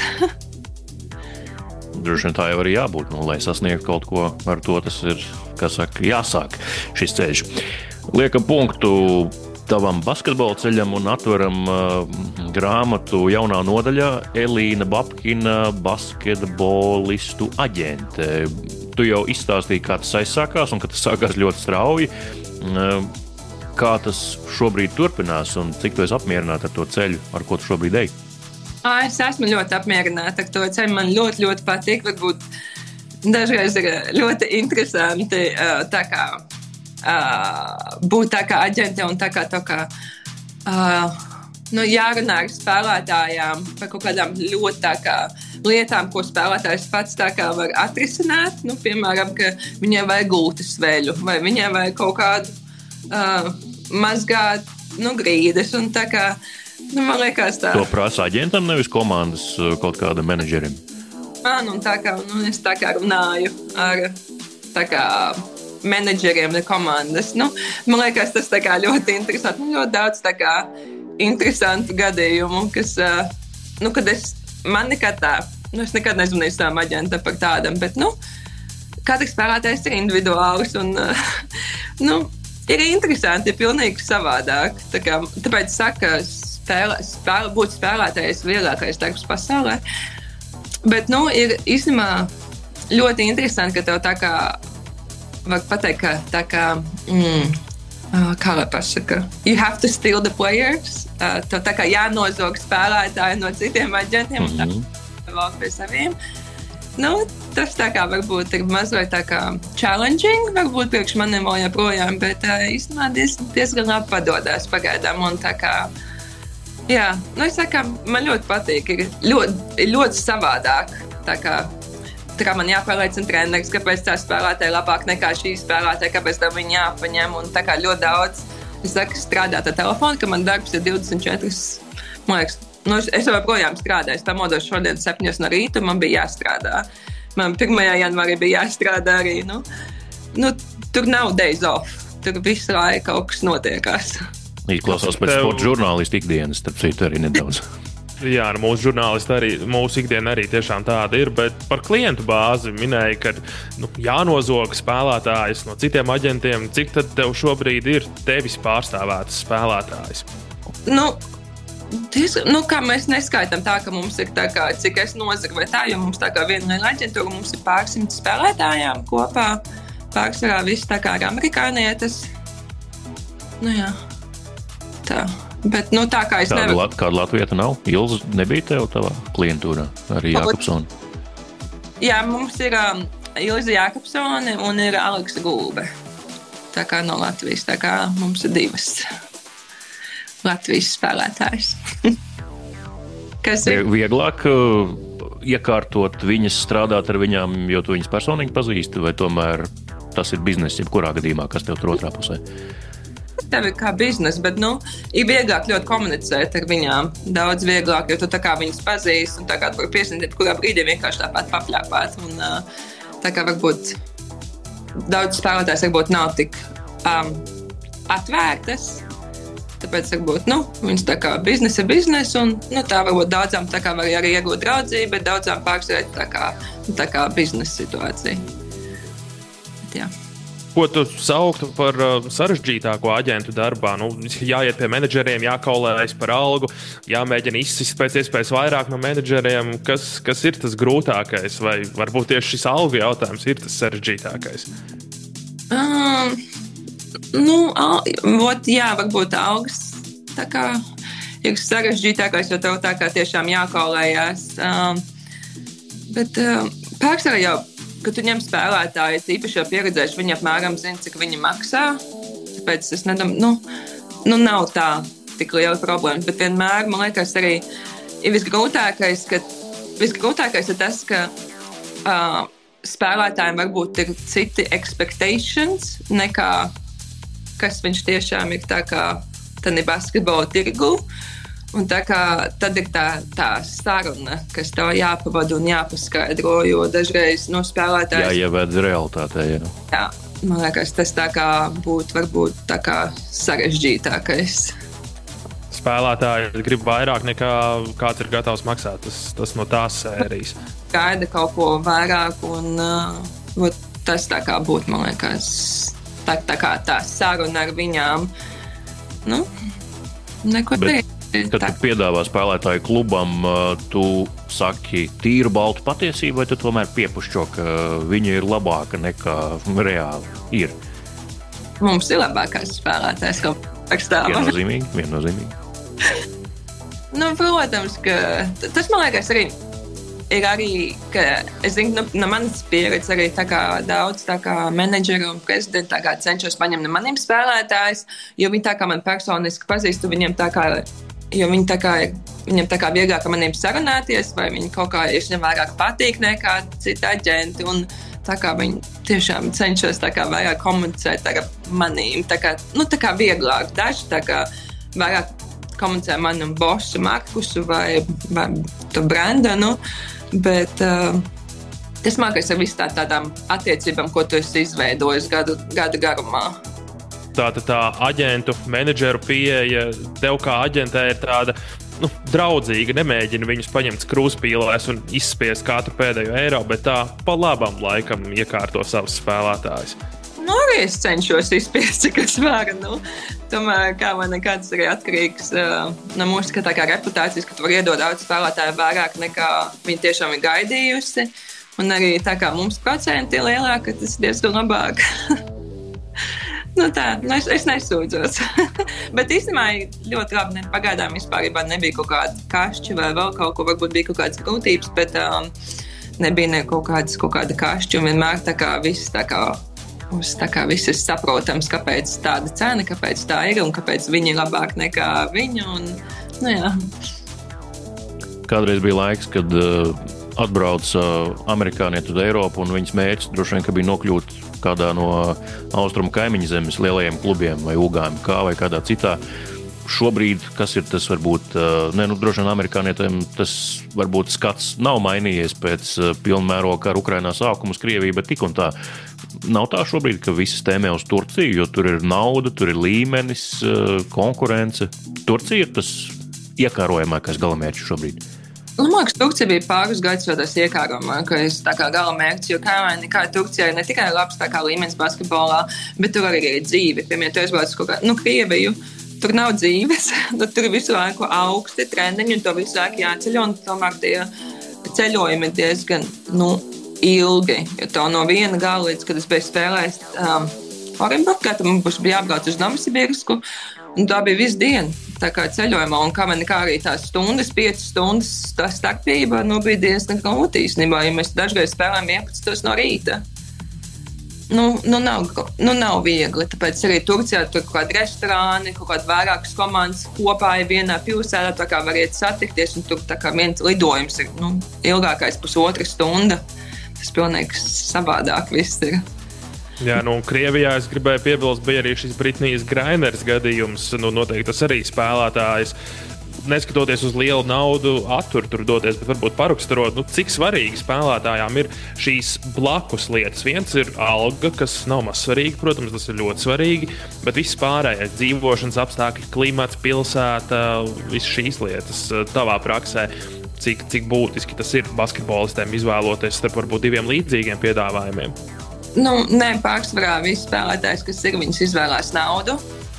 Droši vien tā jau arī jābūt, nu, lai sasniegtu kaut ko ar to, tas ir, kā saka, jāsāk šis ceļš. Liekam punktu tavam basketbola ceļam un atveram uh, grāmatu jaunā nodaļā Elīna Babkina basketbolistu aģente. Tu jau izstāstīji, kā tas aizsākās un ka tas sākās ļoti strauji. Uh, kā tas šobrīd turpinās un cik tu esi apmierināta ar to ceļu, ar ko tu šobrīd ej? Es esmu ļoti apmierināta ar to ceļu. Man ļoti, ļoti patīk. Varbūt dažreiz ir ļoti interesanti uh, tā kā Uh, būt tā kā aģente un tā kā, tā kā uh, nu, jārunā ar spēlētājām par kaut kādām ļoti tā kā lietām, ko spēlētājs pats tā kā var atrisināt. Nu, piemēram, ka viņai vajag gultas veļu vai viņai vajag kaut kādu uh, mazgāt nu, grīdas un tā kā, nu, man liekas tā. To prasa aģentam, nevis komandas kaut kādam menedžerim? Man, un tā kā, nu, es tā kā runāju ar tā kā menedžeriem, ne komandas. Nu, man liekas, tas tā kā ļoti interesanti. Man ļoti daudz tā kā interesantu gadījumu, kas, uh, nu, kad es, man nekad tā, nu, es nekad nezvanīju savam aģentam par tādam, bet, nu, katrs spēlētājs ir individuāls un, uh, nu, ir interesanti, ir pilnīgi savādāk. Tā kā, tāpēc saka, spēlē, spēlē, būt spēlētājs ir vieglākais darbs pasaulē. Bet, nu, ir īstenībā ļoti interesanti, ka tev tā kā, var pateikt, ka tā kā, mm, kā lai pasaka, you have to steal the players. Tev tā kā jānozog spēlētāji no citiem aģentiem un mm-hmm. tā vēl pie saviem. Nu, tas tā kā varbūt ir mazliet tā kā challenging, varbūt priekš maniem vēl joprojām, bet uh, īstenībā diez, diezgan labi padodās pagaidām. Un tā kā, jā, nu es saku, man ļoti patīk, ir ļoti, ļoti savādāk. Tā kā, tā kā man jāpārliecina treneris, kāpēc tā spēlētāja labāk nekā šī spēlētāja, kāpēc tev viņi jāpaņem. Un tā kā ļoti daudz, es saku, strādāt ar telefonu, ka man darbs ir divdesmit četras, man liekas, nu, es joprojām strādāju, es pamodos šodien septiņos no rīta, man bija jāstrādā. Man pirmajā janvārī bija jāstrādā arī. Nu, nu, tur nav days off, tur visu laiku kaut kas notiekās. Izklausās pēc sporta žurnālistu ikdienas, starp citu arī nedaudz. Jā, nu, mūsu žurnālisti arī, mūsu ikdiena arī tiešām tāda ir, bet par klientu bāzi minēja, ka nu, jānozog spēlētājs no citiem aģentiem. Cik tad tev šobrīd ir tevis pārstāvētas spēlētājs? Nu, tis, nu, kā mēs neskaitām tā, ka mums ir tā kā, cik es nozagu vai tā, jo mums tā kā viena liela aģentūra, mums ir pārsimt spēlētājām kopā, pārsvarā viss tā kā ar amerikānietes. Nu jā, tā. Bet, nu, tā kā es Tāda nevaru... Lat- kāda Latvieta nav? Ilza nebija tev tavā klientūrā? Arī Jākapsone? Jā, mums ir um, Ilza Jākapsone un ir Aleksa Gulbe. Tā kā no Latvijas, tā kā mums ir divas Latvijas spēlētājas. Kas ir? Vieglāk uh, iekārtot viņas, strādāt ar viņām, jo tu viņas personīgi pazīsti, vai tomēr tas ir bizness, jebkurā gadījumā, kas tev tur otrā pusē? Tev ir kā biznes, bet, nu, ir vieglāk ļoti komunicēt ar viņām. Daudz vieglāk, jo tu tā kā viņas pazīst un tā kā tu var piesaistīt, kurā brīdī vienkārši tāpat papļāpāt. Un tā kā varbūt daudz spēlētājs varbūt nav tik um, atvērtas, tāpēc varbūt, nu, viņas tā kā biznes ir biznes un, nu, tā varbūt daudzām tā kā var arī iegūt draudzību, bet daudzām pārsvarēt tā kā, tā kā biznes situācija. Bet, jā. Ko tu sauktu par uh, sarežģītāko aģentu darbā? Nu, jāiet pie menedžeriem, jākaulējas par algu, jāmēģina izsist pēc iespējas vairāk no menedžeriem. Kas, kas ir tas grūtākais? Vai varbūt tieši šis algu jautājums ir tas sarežģītākais? Um, nu, al, vot, jā, varbūt algas tā kā ir sarežģītākais, jo tev tā kā tiešām jākaulējās. Um, bet um, pārsvarā jau kad tu ņem spēlētāji, īpaši jau pieredzējuši, viņi apmēram zina, cik viņi maksā. Tāpēc es nedam, nu, nu nav tā tik liela problēma. Bet vienmēr, man liekas, arī ir visgrūtākais, ka visgrūtākais ir tas, ka uh, spēlētājiem varbūt ir citi expectations nekā kas viņš tiešām ir tā kā tad ir basketbola tirgu. Un tā kā tad ir tā, tā saruna, kas tev jāpavada un jāpaskaidro, jo dažreiz no spēlētājs... Jāieved realitātē, jā. Jā, man liekas, tas tā kā būtu varbūt tā kā sarežģītākais. Spēlētāji grib vairāk nekā kāds ir gatavs maksāt, tas, tas no tās sērijas. Gaida kaut ko vairāk un uh, tas tā kā būtu, man liekas, tā, tā kā tā saruna ar viņām. Nu, neko teikt. Kad tu piedāvā spēlētāju klubam, tu saki tīru baltu patiesību, vai tu tomēr piepušķo, ka viņa ir labāka nekā reāli ir? Mums ir labākais spēlētājs, ko pakstāvam. Viennozīmīgi, viennozīmīgi. Nu, protams, ka tas, man liekas, arī ir arī, ka es zinu, no, no manas pieredzes arī tā kā daudz tā kā menedžeri un prezidenti tā kā cenšos paņemt no maniem spēlētājs, jo viņi tā kā man personiski pazīstu, viņiem tā kā jo viņi tā kā, viņam tā kā vieglāk ar maniem sarunāties, vai viņi kaut kā ir vairāk patīk nekā citi aģenti, un tā kā viņi tiešām cenšas tā kā vairāk komunicēt ar manīm, tā kā, nu, tā kā vieglāk, daži tā kā vairāk komunicē manu bosu Markusu vai, vai to Brandonu, bet uh, tas mākais ar visu tā, tādām attiecībām, ko tu esi izveidojis gadu, gadu garumā. tā, tā, tā aģentu, menedžeru pieeja tev kā aģentē ir tāda nu, draudzīga, nemēģina viņus paņemt krūspīlēs un izspiest katru pēdējo eiro, bet tā pa labam laikam iekārto savus spēlētājus. Nu, arī es cenšos izspiest, cik es varu. Nu, tomēr, kā man nekāds arī atkarīgs uh, no mūsu skatākā reputācijas, ka tu var iedot daudz spēlētāju vairāk nekā viņi tiešām ir gaidījusi. Un arī tā kā mums procenti ir lielāki, tas ir diezgan labāk. Nu tā, nu es, es nesūdzos. Bet īstenībā ļoti labi, ne, pagaidām vispārībā nebija kaut kāda kašķi vai vēl kaut ko, varbūt bija kaut kādas grūtības, bet um, nebija ne kaut kādas kaut kāda kašķi un vienmēr tā kā viss tā kā Mums tā kā viss ir saprotams, kāpēc tāda cena, kāpēc tā ir un kāpēc viņi ir labāk nekā viņi. Un, nu jā. Kādreiz bija laiks, kad uh, atbrauc uh, amerikānieti uz Eiropu un viņas mērķis droši vien, ka bija nokļūt kādā no austrumu kaimiņu zemes lielajiem klubiem vai ugām, kā vai kādā citā. Šobrīd, kas ir tas varbūt, ne, nu, droši vien amerikānietiem tas varbūt skats nav mainījies pēc pilnmēroga kara Ukrainā sākuma uz Krieviju, bet tik un tā nav tā šobrīd, ka visas tēmē uz Turciju, jo tur ir nauda, tur ir līmenis, konkurence. Turcija ir tas iekārojamākais galamērķis šobrīd. Nu, man liekas, Turcija bija pāris gadus vēl tas iekārojamākais tā kā galamērķis, jo kā vai nekā Turcija ir ne tikai labs tā kā līmenis basketbolā, bet tur arī ir dzīve. Piemēram, tu aizbrauc kaut kā, nu, Krieviju, tur nav dzīves, tur visu laiku augsti treniņi un to visu laiku jāceļo, un tomēr tie ceļojumi ir diezgan, nu, ilgi, jo to no viena gala līdz, kad es biju spēlējis um, Orenburgā, tad mums bija jābrauc uz Novosibirsku, un tā bija visu dienu, tā kā ceļojumā, un kā man kā arī tās stundas, piecas stundas, tā starpība, nu, bija diezgan grūti īstenībā, ja mēs dažreiz spēlējam vienpadsmitos no rīta. Nu, nu, nav, nu, nav viegli, tāpēc arī Turcijā tur kaut kādi restorāni, kaut kādi vairākas komandas kopā ir vienā pilsētā, tā kā var iet satikties, un tur tā kā viens lidojums ir, nu, ilgākais pusotra stunda. Tas pilnīgi savādāk viss ir. Jā, nu, Krievijā es gribēju piebilst, bija arī šis Britnijas Grainers gadījums, nu, noteikti tas arī spēlētājs. Neskatoties uz lielu naudu, attur tur doties, bet varbūt paraksturot, nu, cik svarīgi spēlētājām ir šīs blakus lietas. Viens ir alga, kas nav maz svarīgi, protams, tas ir ļoti svarīgi, bet viss pārējais - dzīvošanas apstākļi, klimats, pilsēta, visas šīs lietas tavā praksē. Cik, cik būtiski tas ir basketbolistiem izvēloties starp varbūt diviem līdzīgiem piedāvājumiem? Nu, nē, pārsvarā visi spēlētājs, kas ir, viņas izvēlās naudu,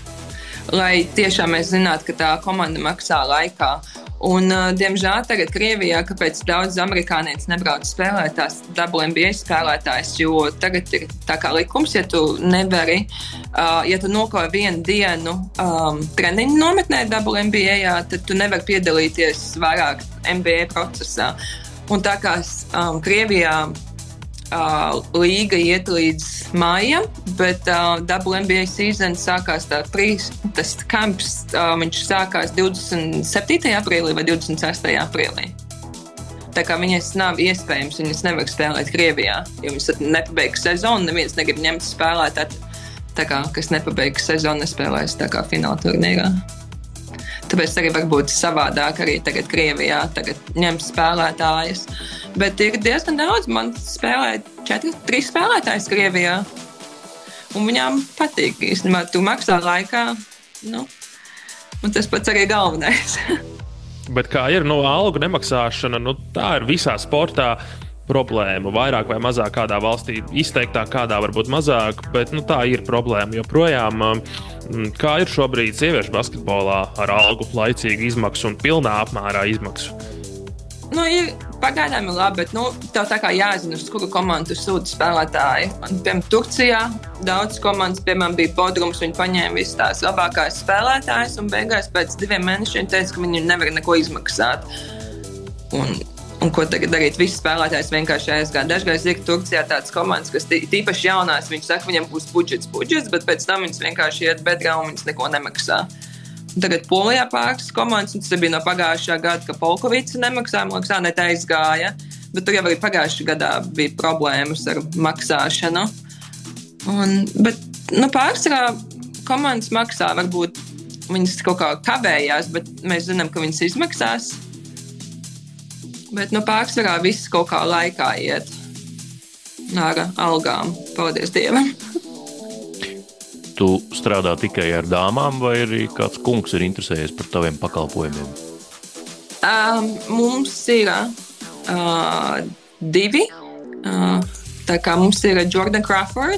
lai tiešām mēs zinātu, ka tā komanda maksā laikā. Un, uh, diemžēl tagad Krievijā, kāpēc daudz amerikānietis nebrauc spēlēt tās W N B A spēlētājs, jo tagad ir tā kā likums, ja tu nevari, uh, ja tu nokauj vienu dienu um, treniņu nometnē W N B A, tad tu nevari piedalīties vairāk N B A procesā. Un tā kā um, Krievijā Uh, līga iet līdz mājam, bet uh, W N B A season sākās tā trīs, tas kamps, uh, viņš sākās divdesmit septītajā aprīlī vai divdesmit sestajā aprīlī. Tā kā viņas nav iespējams, viņas nevar spēlēt Krievijā, jo viņas nepabeigs sezonu, neviens negrib ņemt spēlēt, tā kā, kas nepabeigs sezonu, nespēlēs tā kā fināla turnīrā. Tāpēc arī varbūt savādāk arī tagad Krievijā tagad ņem spēlētājus. Bet ir diezgan daudz, man spēlē četri, trīs spēlētājs Krievijā. Un viņām patīk īstenībā, tu maksā laikā, nu, un tas pats arī galvenais. Bet kā ir, nu, algu nemaksāšana, nu, tā ir visā sportā problēma. Vairāk vai mazāk kādā valstī, izteiktāk kādā varbūt mazāk, bet, nu, tā ir problēma joprojām. Kā ir šobrīd sieviešu basketbolā ar algu, laicīgu izmaksu un pilnā apmērā izmaksu? Nu, ir, pagaidām ir labi, bet, nu, tev tā kā jāzina, uz kuru komandu sūta spēlētāji. Un, piemēram, Turcijā daudz komandas, piemēram, bija Bodrums, viņi paņēma visas tās labākās spēlētājas, un beigās pēc diviem mēnešiem teica, ka viņi nevar neko izmaksāt. Un, un ko tagad darīt? Visi spēlētājs vienkārši aizgāja. Dažreiz ir Turcijā tādas komandas, kas tīpaši jaunās, viņi saka, viņiem būs budžets, budžets, bet pēc tam viņas vienkārši iet bedrā un viņas neko nemaksā. Tagad Polijā pāris komandas, un tas bija no pagājušā gada, ka Polkovica nemaksāja, man liekas, Aneta aizgāja, bet tur jau arī pagājušā gadā bija problēmas ar maksāšanu. Un, bet, nu, pārsvarā komandas maksā, varbūt viņas kaut kā kavējās, bet mēs zinām, ka viņas izmaksās. Bet, nu, pārsvarā viss kaut kā laikā iet ar algām, paldies Dievam. tu strādā tikai ar dāmām, vai arī kāds kungs ir interesējies par taviem pakalpojumiem? Um, mums ir uh, divi. Uh, tā kā mums ir Jordan Crawford.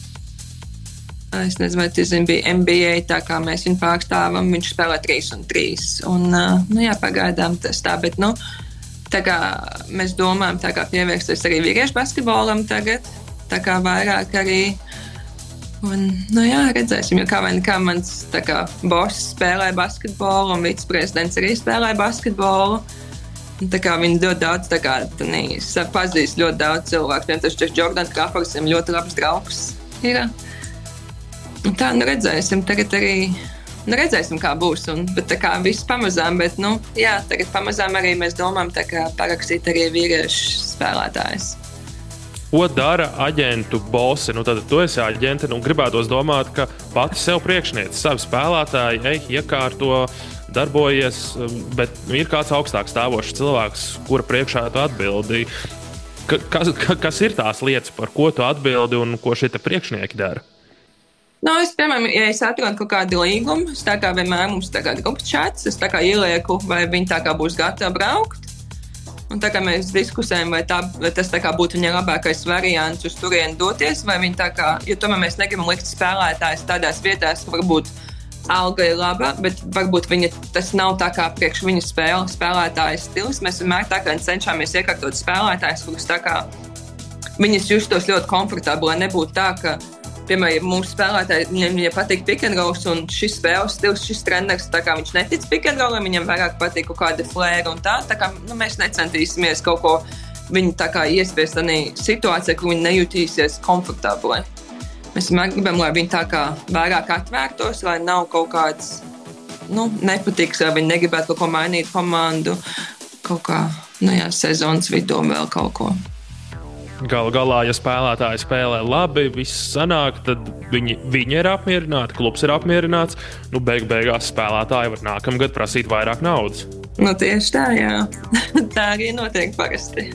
Es nezinu, vai tu zini, bija N B A, tā kā mēs viņu pārstāvam. Viņš spēlē trīs un trīs. Un, uh, nu jā, pagaidām tas tā, bet, nu, tā kā mēs domājam, tā kā pievērsties arī vīriešu basketbolam tagad, tā kā vairāk arī. Un, nu jā, redzēsim, jo kā vai nekā mans, tā kā, boss spēlē basketbolu un viceprezidents arī spēlē basketbolu. Un, tā kā viņi dod daudz, tā kā, tanī, pazīst ļoti daudz cilvēku. Piemēram, tas Jordans Crawfords viņam ļoti labs draugs ir. Un tā, nu redzēsim, tagad arī, nu redzēsim, kā būs. Un, bet tā kā viss pamazām, bet, nu, jā, tagad pamazām arī mēs domājam, tā kā parakstīt arī vīriešu spēlētājus. Ko dara aģentu bosi? Nu, tad tu esi aģente, nu, gribētos domāt, ka pati sev priekšniece, savi spēlētāji, ej, iekārto, darbojies, bet nu, ir kāds augstāk stāvošs cilvēks, kura priekšā tu atbildi. Kas, kas ir tās lietas, par ko tu atbildi un ko šie priekšnieki dara? Nu, es, piemēram, ja es atradu kaut kādu līgumu, es tā kā vienmēr mums tā kā grupas čats, es tā kā ielieku, vai viņi tā kā būs gatavi braukt. Un tā kā mēs diskusējam, vai, tā, vai tas tā kā būtu viņa labākais variants uz turieni doties, vai viņi tā kā, jo tomēr mēs negribam likt spēlētājs tādās vietās, ka varbūt alga ir laba, bet varbūt viņa, tas nav tā kā priekš viņa spēle, spēlētājas stils. Mēs vienmēr tā kā cenšamies iekārtot spēlētājs, kurus tā kā viņas justos ļoti komfortabli, lai nebūtu tā, ka, piemēram, mūsu spēlētāji, viņam, viņam patīk pick and rolls, un šis spēles stils, šis treneris, tā kā viņš netic pick and rollam, viņam vairāk patīk kaut kāda flēra un tā, tā kā, nu, mēs necentīsimies kaut ko viņu tā kā iespiest tādā situācijā, kur viņi nejutīsies komfortabli. Mēs vienmēr gribam, lai viņi tā kā vairāk atvērtos, lai nav kaut kāds, nu, nepatiks, vai viņi negribētu kaut ko mainīt komandu, kaut kā, nu jā, sezonas vidū vēl kaut ko. Galu galā, ja spēlētāji spēlē labi, viss sanāk, tad viņi, viņi ir apmierināti, klubs ir apmierināts. Nu, beig beigās spēlētāji var nākamgad prasīt vairāk naudas. Nu, tieši tā, jā. Tā arī notiek parasti.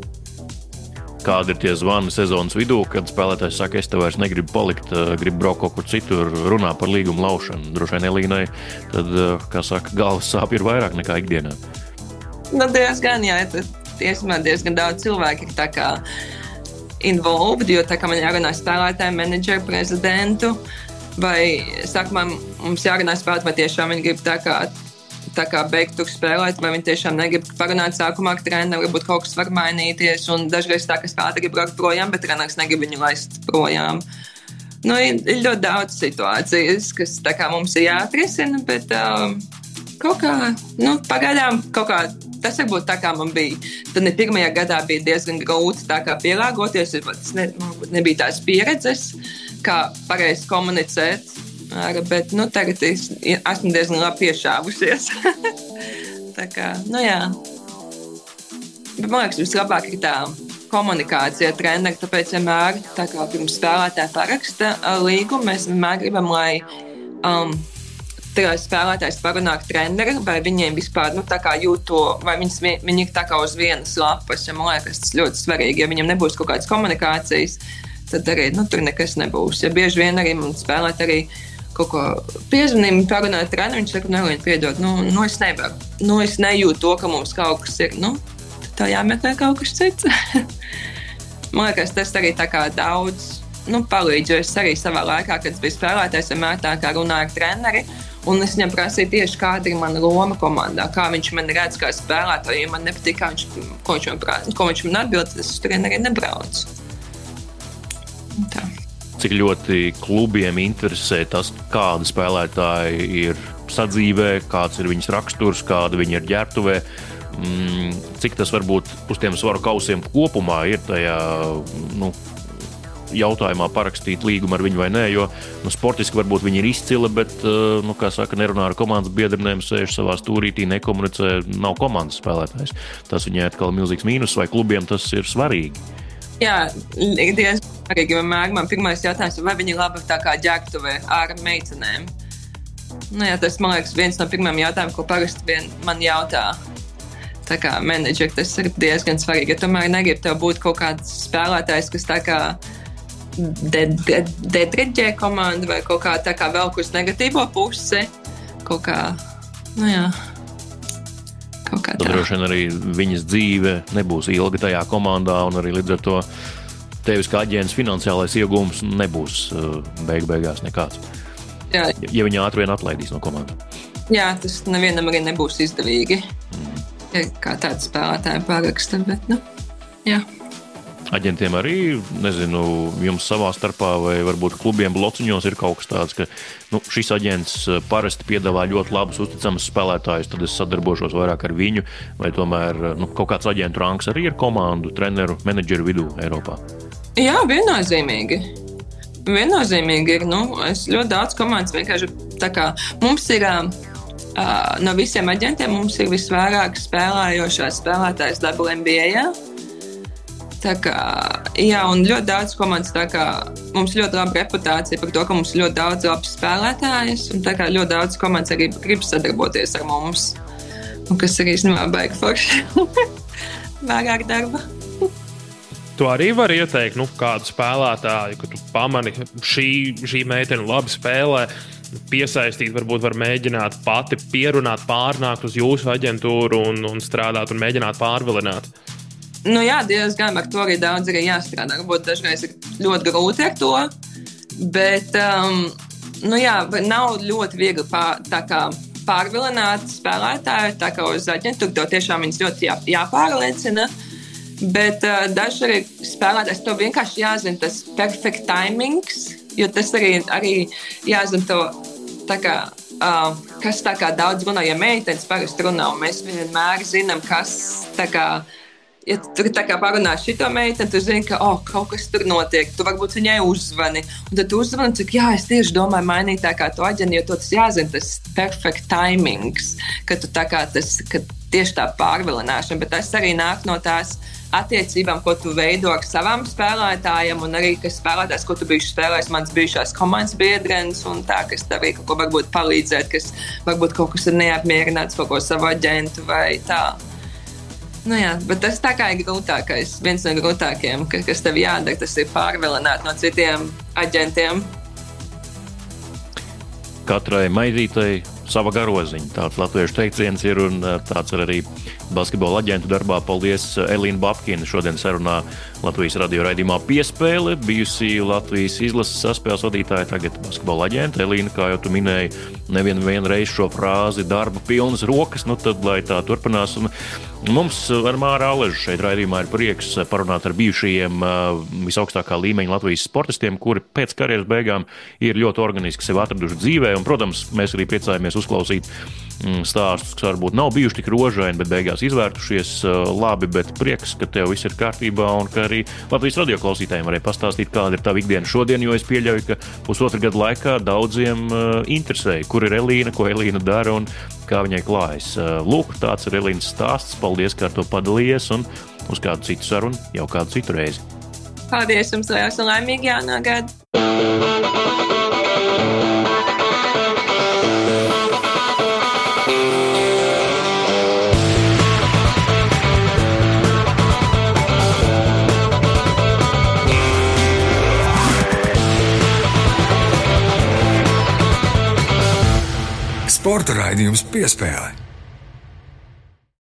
Kādi ir tie zvani sezonas vidū, kad spēlētājs saka, es te vairs negribu palikt, gribu braukt kaut kur citur, runā par līgumu laušanu? Droši vien Elīnai, tad, kā saka, galvas sāp ir vairāk nekā ikdienā. Nu, diezgan, jā, tad tiesmā diezgan daudz cilvēku ir tā kā involved, jo tā kā man jārunā spēlētāju, menedžeru, prezidentu, vai, sākumā mums jārunā spēlēt, vai tiešām viņi grib tā kā, tā kā beigt tur spēlēt, vai viņi tiešām negrib parunāt sākumā ar treneru, varbūt kaut kas var mainīties, un dažreiz tā, ka spēlētāji grib braukt projām, bet treneris negrib viņu laist projām. Nu, ir, ir ļoti daudz situācijas, kas tā kā mums ir jāatrisina, bet um, kaut kā, nu, pagaidām kaut kā, tas varbūt tā kā man bija. Tad ne pirmajā gadā bija diezgan grūti tā kā pielāgoties, tas ne, nebija tās pieredzes, kā pareizi komunicēt. Bet, nu, tagad es esmu diezgan labi piešāvusies. Tā kā, nu jā. Bet, man liekas, vislabāk ir tā komunikācija ar treneri, tāpēc vienmēr, tā kā pirms spēlētāji paraksta līgumu, mēs vienmēr gribam, lai um, spēlētājs parunā ar treneri, vai viņiem vispār, nu, tā kā jūt to, vai viņas, viņi ir tā kā uz vienas lapas, ja man liekas, tas ļoti svarīgi, ja viņam nebūs kaut kādas komunikācijas, tad arī, nu, tur nekas nebūs. Ja bieži vien arī man spēlēt arī kaut ko piezvanījumu, parunāt trenu, viņš saka, nu, viņi piedod, nu, nu, es nevaru, nu, es nejūtu to, ka mums kaut kas ir, nu, tā jāmeklē kaut kas cits. Man liekas, tas arī tā kā daudz, nu, palīdz, jo es arī savā laikā, kad es biju spēlētājs, vienmēr tā kā runāju ar treneri, un es viņam prasīju tieši, kāda ir mana loma komandā, kā viņš man redz kā spēlētāju, ja man nepatīk, kā viņš, ko viņš man prasa, ko viņš man atbild, tad es uz treneri nebraucu. Tā. Cik ļoti klubiem interesē tas, kādi spēlētāji ir sadzīvē, kāds ir viņas raksturs, kāda viņi ir ģērbtuvē, mm, cik tas varbūt uz tiem svaru kausiem kopumā ir tajā, nu, jautājumā parakstīt līgumu ar viņu vai nē, jo, nu, sportiski varbūt viņi ir izcili, bet, nu, kā saka, nerunā ar komandas biedriem, sēž savā stūrītī, nekomunicē, nav komandas spēlētājs. Tas viņai atkal milzīgs mīnus, vai klubiem tas ir svarīgi? Jā, ir diezgan svarīgi. Vienmēr man pirmais jautājums, vai viņi labi tā kā ģērbtuvē ar meitenēm. Nu jā, tas, man liekas, viens no pirmajiem jautājumiem, ko parasti vien man jautā. Tā kā menedžeri, tas ir diezgan svarīgi. Ja tomēr negrib tev būt kaut kāds spēlētājs, kas tā kā dedriģē komandu vai kaut kā tā kā velk uz negatīvo pusi. Kaut kā, nu jā, kaut kā tā. Tad droši vien arī viņas dzīve nebūs ilga tajā komandā un arī līdz ar to tevis kā aģents finansiālais iegūms nebūs beig beigās nekāds. Jā. Ja viņa ātri vien atlaidīs no komandas. Jā, tas nevienam arī nebūs izdevīgi. Mm. Ja kā tāds spēlētāji pāraksta, bet, nu, jā. Aģentiem arī, nezinu, jums savā starpā vai varbūt klubiem blociņos ir kaut kas tāds, ka nu, šis aģents parasti piedāvā ļoti labus, uzticamus spēlētājus, tad es sadarbošos vairāk ar viņu, vai tomēr nu, kaut kāds aģentu rangs arī ir komandu, treneru, menedžeru vidū Eiropā? Jā, viennozīmīgi. Viennozīmīgi ir, nu, es ļoti daudz komandas vienkārši tā kā mums ir uh, no visiem aģentiem mums ir visvairāk spēlējošās spēlētājs W N B A, jā. Tā kā, jā, un ļoti daudz komandas, tā kā mums ļoti laba reputācija par to, ka mums ļoti daudz labs spēlētājs, un tā kā ļoti daudz komandas arī grib sadarboties ar mums, un kas arī īstenībā baigi forši. Vairāk darba. Tu arī vari ieteikt, nu, kādu spēlētāju, ka tu pamani, šī, šī meitene labi spēlē, piesaistīt, varbūt var mēģināt pati pierunāt, pārnākt uz jūsu aģentūru un, un strādāt un mēģināt pārvilināt. Nu jā, diezgan ar to arī daudz arī jāstrādā. Varbūt dažreiz ir ļoti grūti ar to, bet um, nu jā, nav ļoti viegli pār, tā kā pārvilināt spēlētāju, tā kā uz aģentūru, to tiešām viņas ļoti jā, jāpārliecina, bet uh, daži arī spēlētājs to vienkārši jāzina tas perfect timings, jo tas arī, arī jāzina to tā kā, uh, kas tā kā daudz runā, ja meitenes parasti runā, un mēs vienmēr zinām, kas tā kā ja tu tā kā parunā šito meiteni, tu zini, ka oh, kaut kas tur notiek, tu varbūt viņai uzvani. Un tad tu uzvani, cik jā, es tieši domāju mainīt tā kā to aģeni, jo to tas jāzina, tas perfect timings, ka tu tā kā tas, ka tieši tā pārvilināšana, bet tas arī nāk no tās attiecībām, ko tu veido ar savām spēlētājiem, un arī, kas spēlētājs, ko tu bijuši spēlējis, mans bijušās komandas biedrenes, un tā, kas tev arī kaut ko varbūt palīdzēt, kas varbūt kaut kas ir neapmierināts, kaut ko savu aģentu vai tā. Nu jā, bet tas tā kā ir grūtākais, viens no grūtākiem, kas tev jādara, tas ir pārvilināt no citiem aģentiem. Katrai maidītai sava garoziņa. Tāds latviešu teiciens ir un tāds ir arī basketbola aģentu darbā. Paldies Elīna Babkina šodien sarunā Latvijas radio raidījumā Piespēle, bijusi Latvijas izlases saspēles vadītāja, tagad basketbola aģenta. Elīna, kā jau tu minēji, nevienu vienu reizi šo frāzi darba pilnas rokas, nu tad, lai tā turpinās. Un mums ar Māru Aležu šeit raidījumā ir prieks parunāt ar bijušajiem visaugstākā līmeņa Latvijas sportistiem, kuri pēc karjeras beigām ir ļoti organiski sevi atraduši dzīvē. Un, protams, mēs arī priecājamies uzklausīt stāstus, kas varbūt nav bijuši tik rožaini, bet beigās izvērtušies labi, bet prieks, ka tev viss ir kārtībā un ka arī Latvijas radio klausītājiem varēja pastāstīt, kāda ir tā ikdiena šodien, jo es pieļauju, ka pusotru gadu laikā daudziem interesēja, kur ir Elīna, ko Elīna dara un kā viņai klājas. Lūk, tāds ir Elīnas stāsts. Paldies, ka ar to padalījies un uz kādu citu sarunu jau kādu citu reizi. Paldies jums, lai esmu laimīgi jaunā gada. Sporta raidījums Piespēle.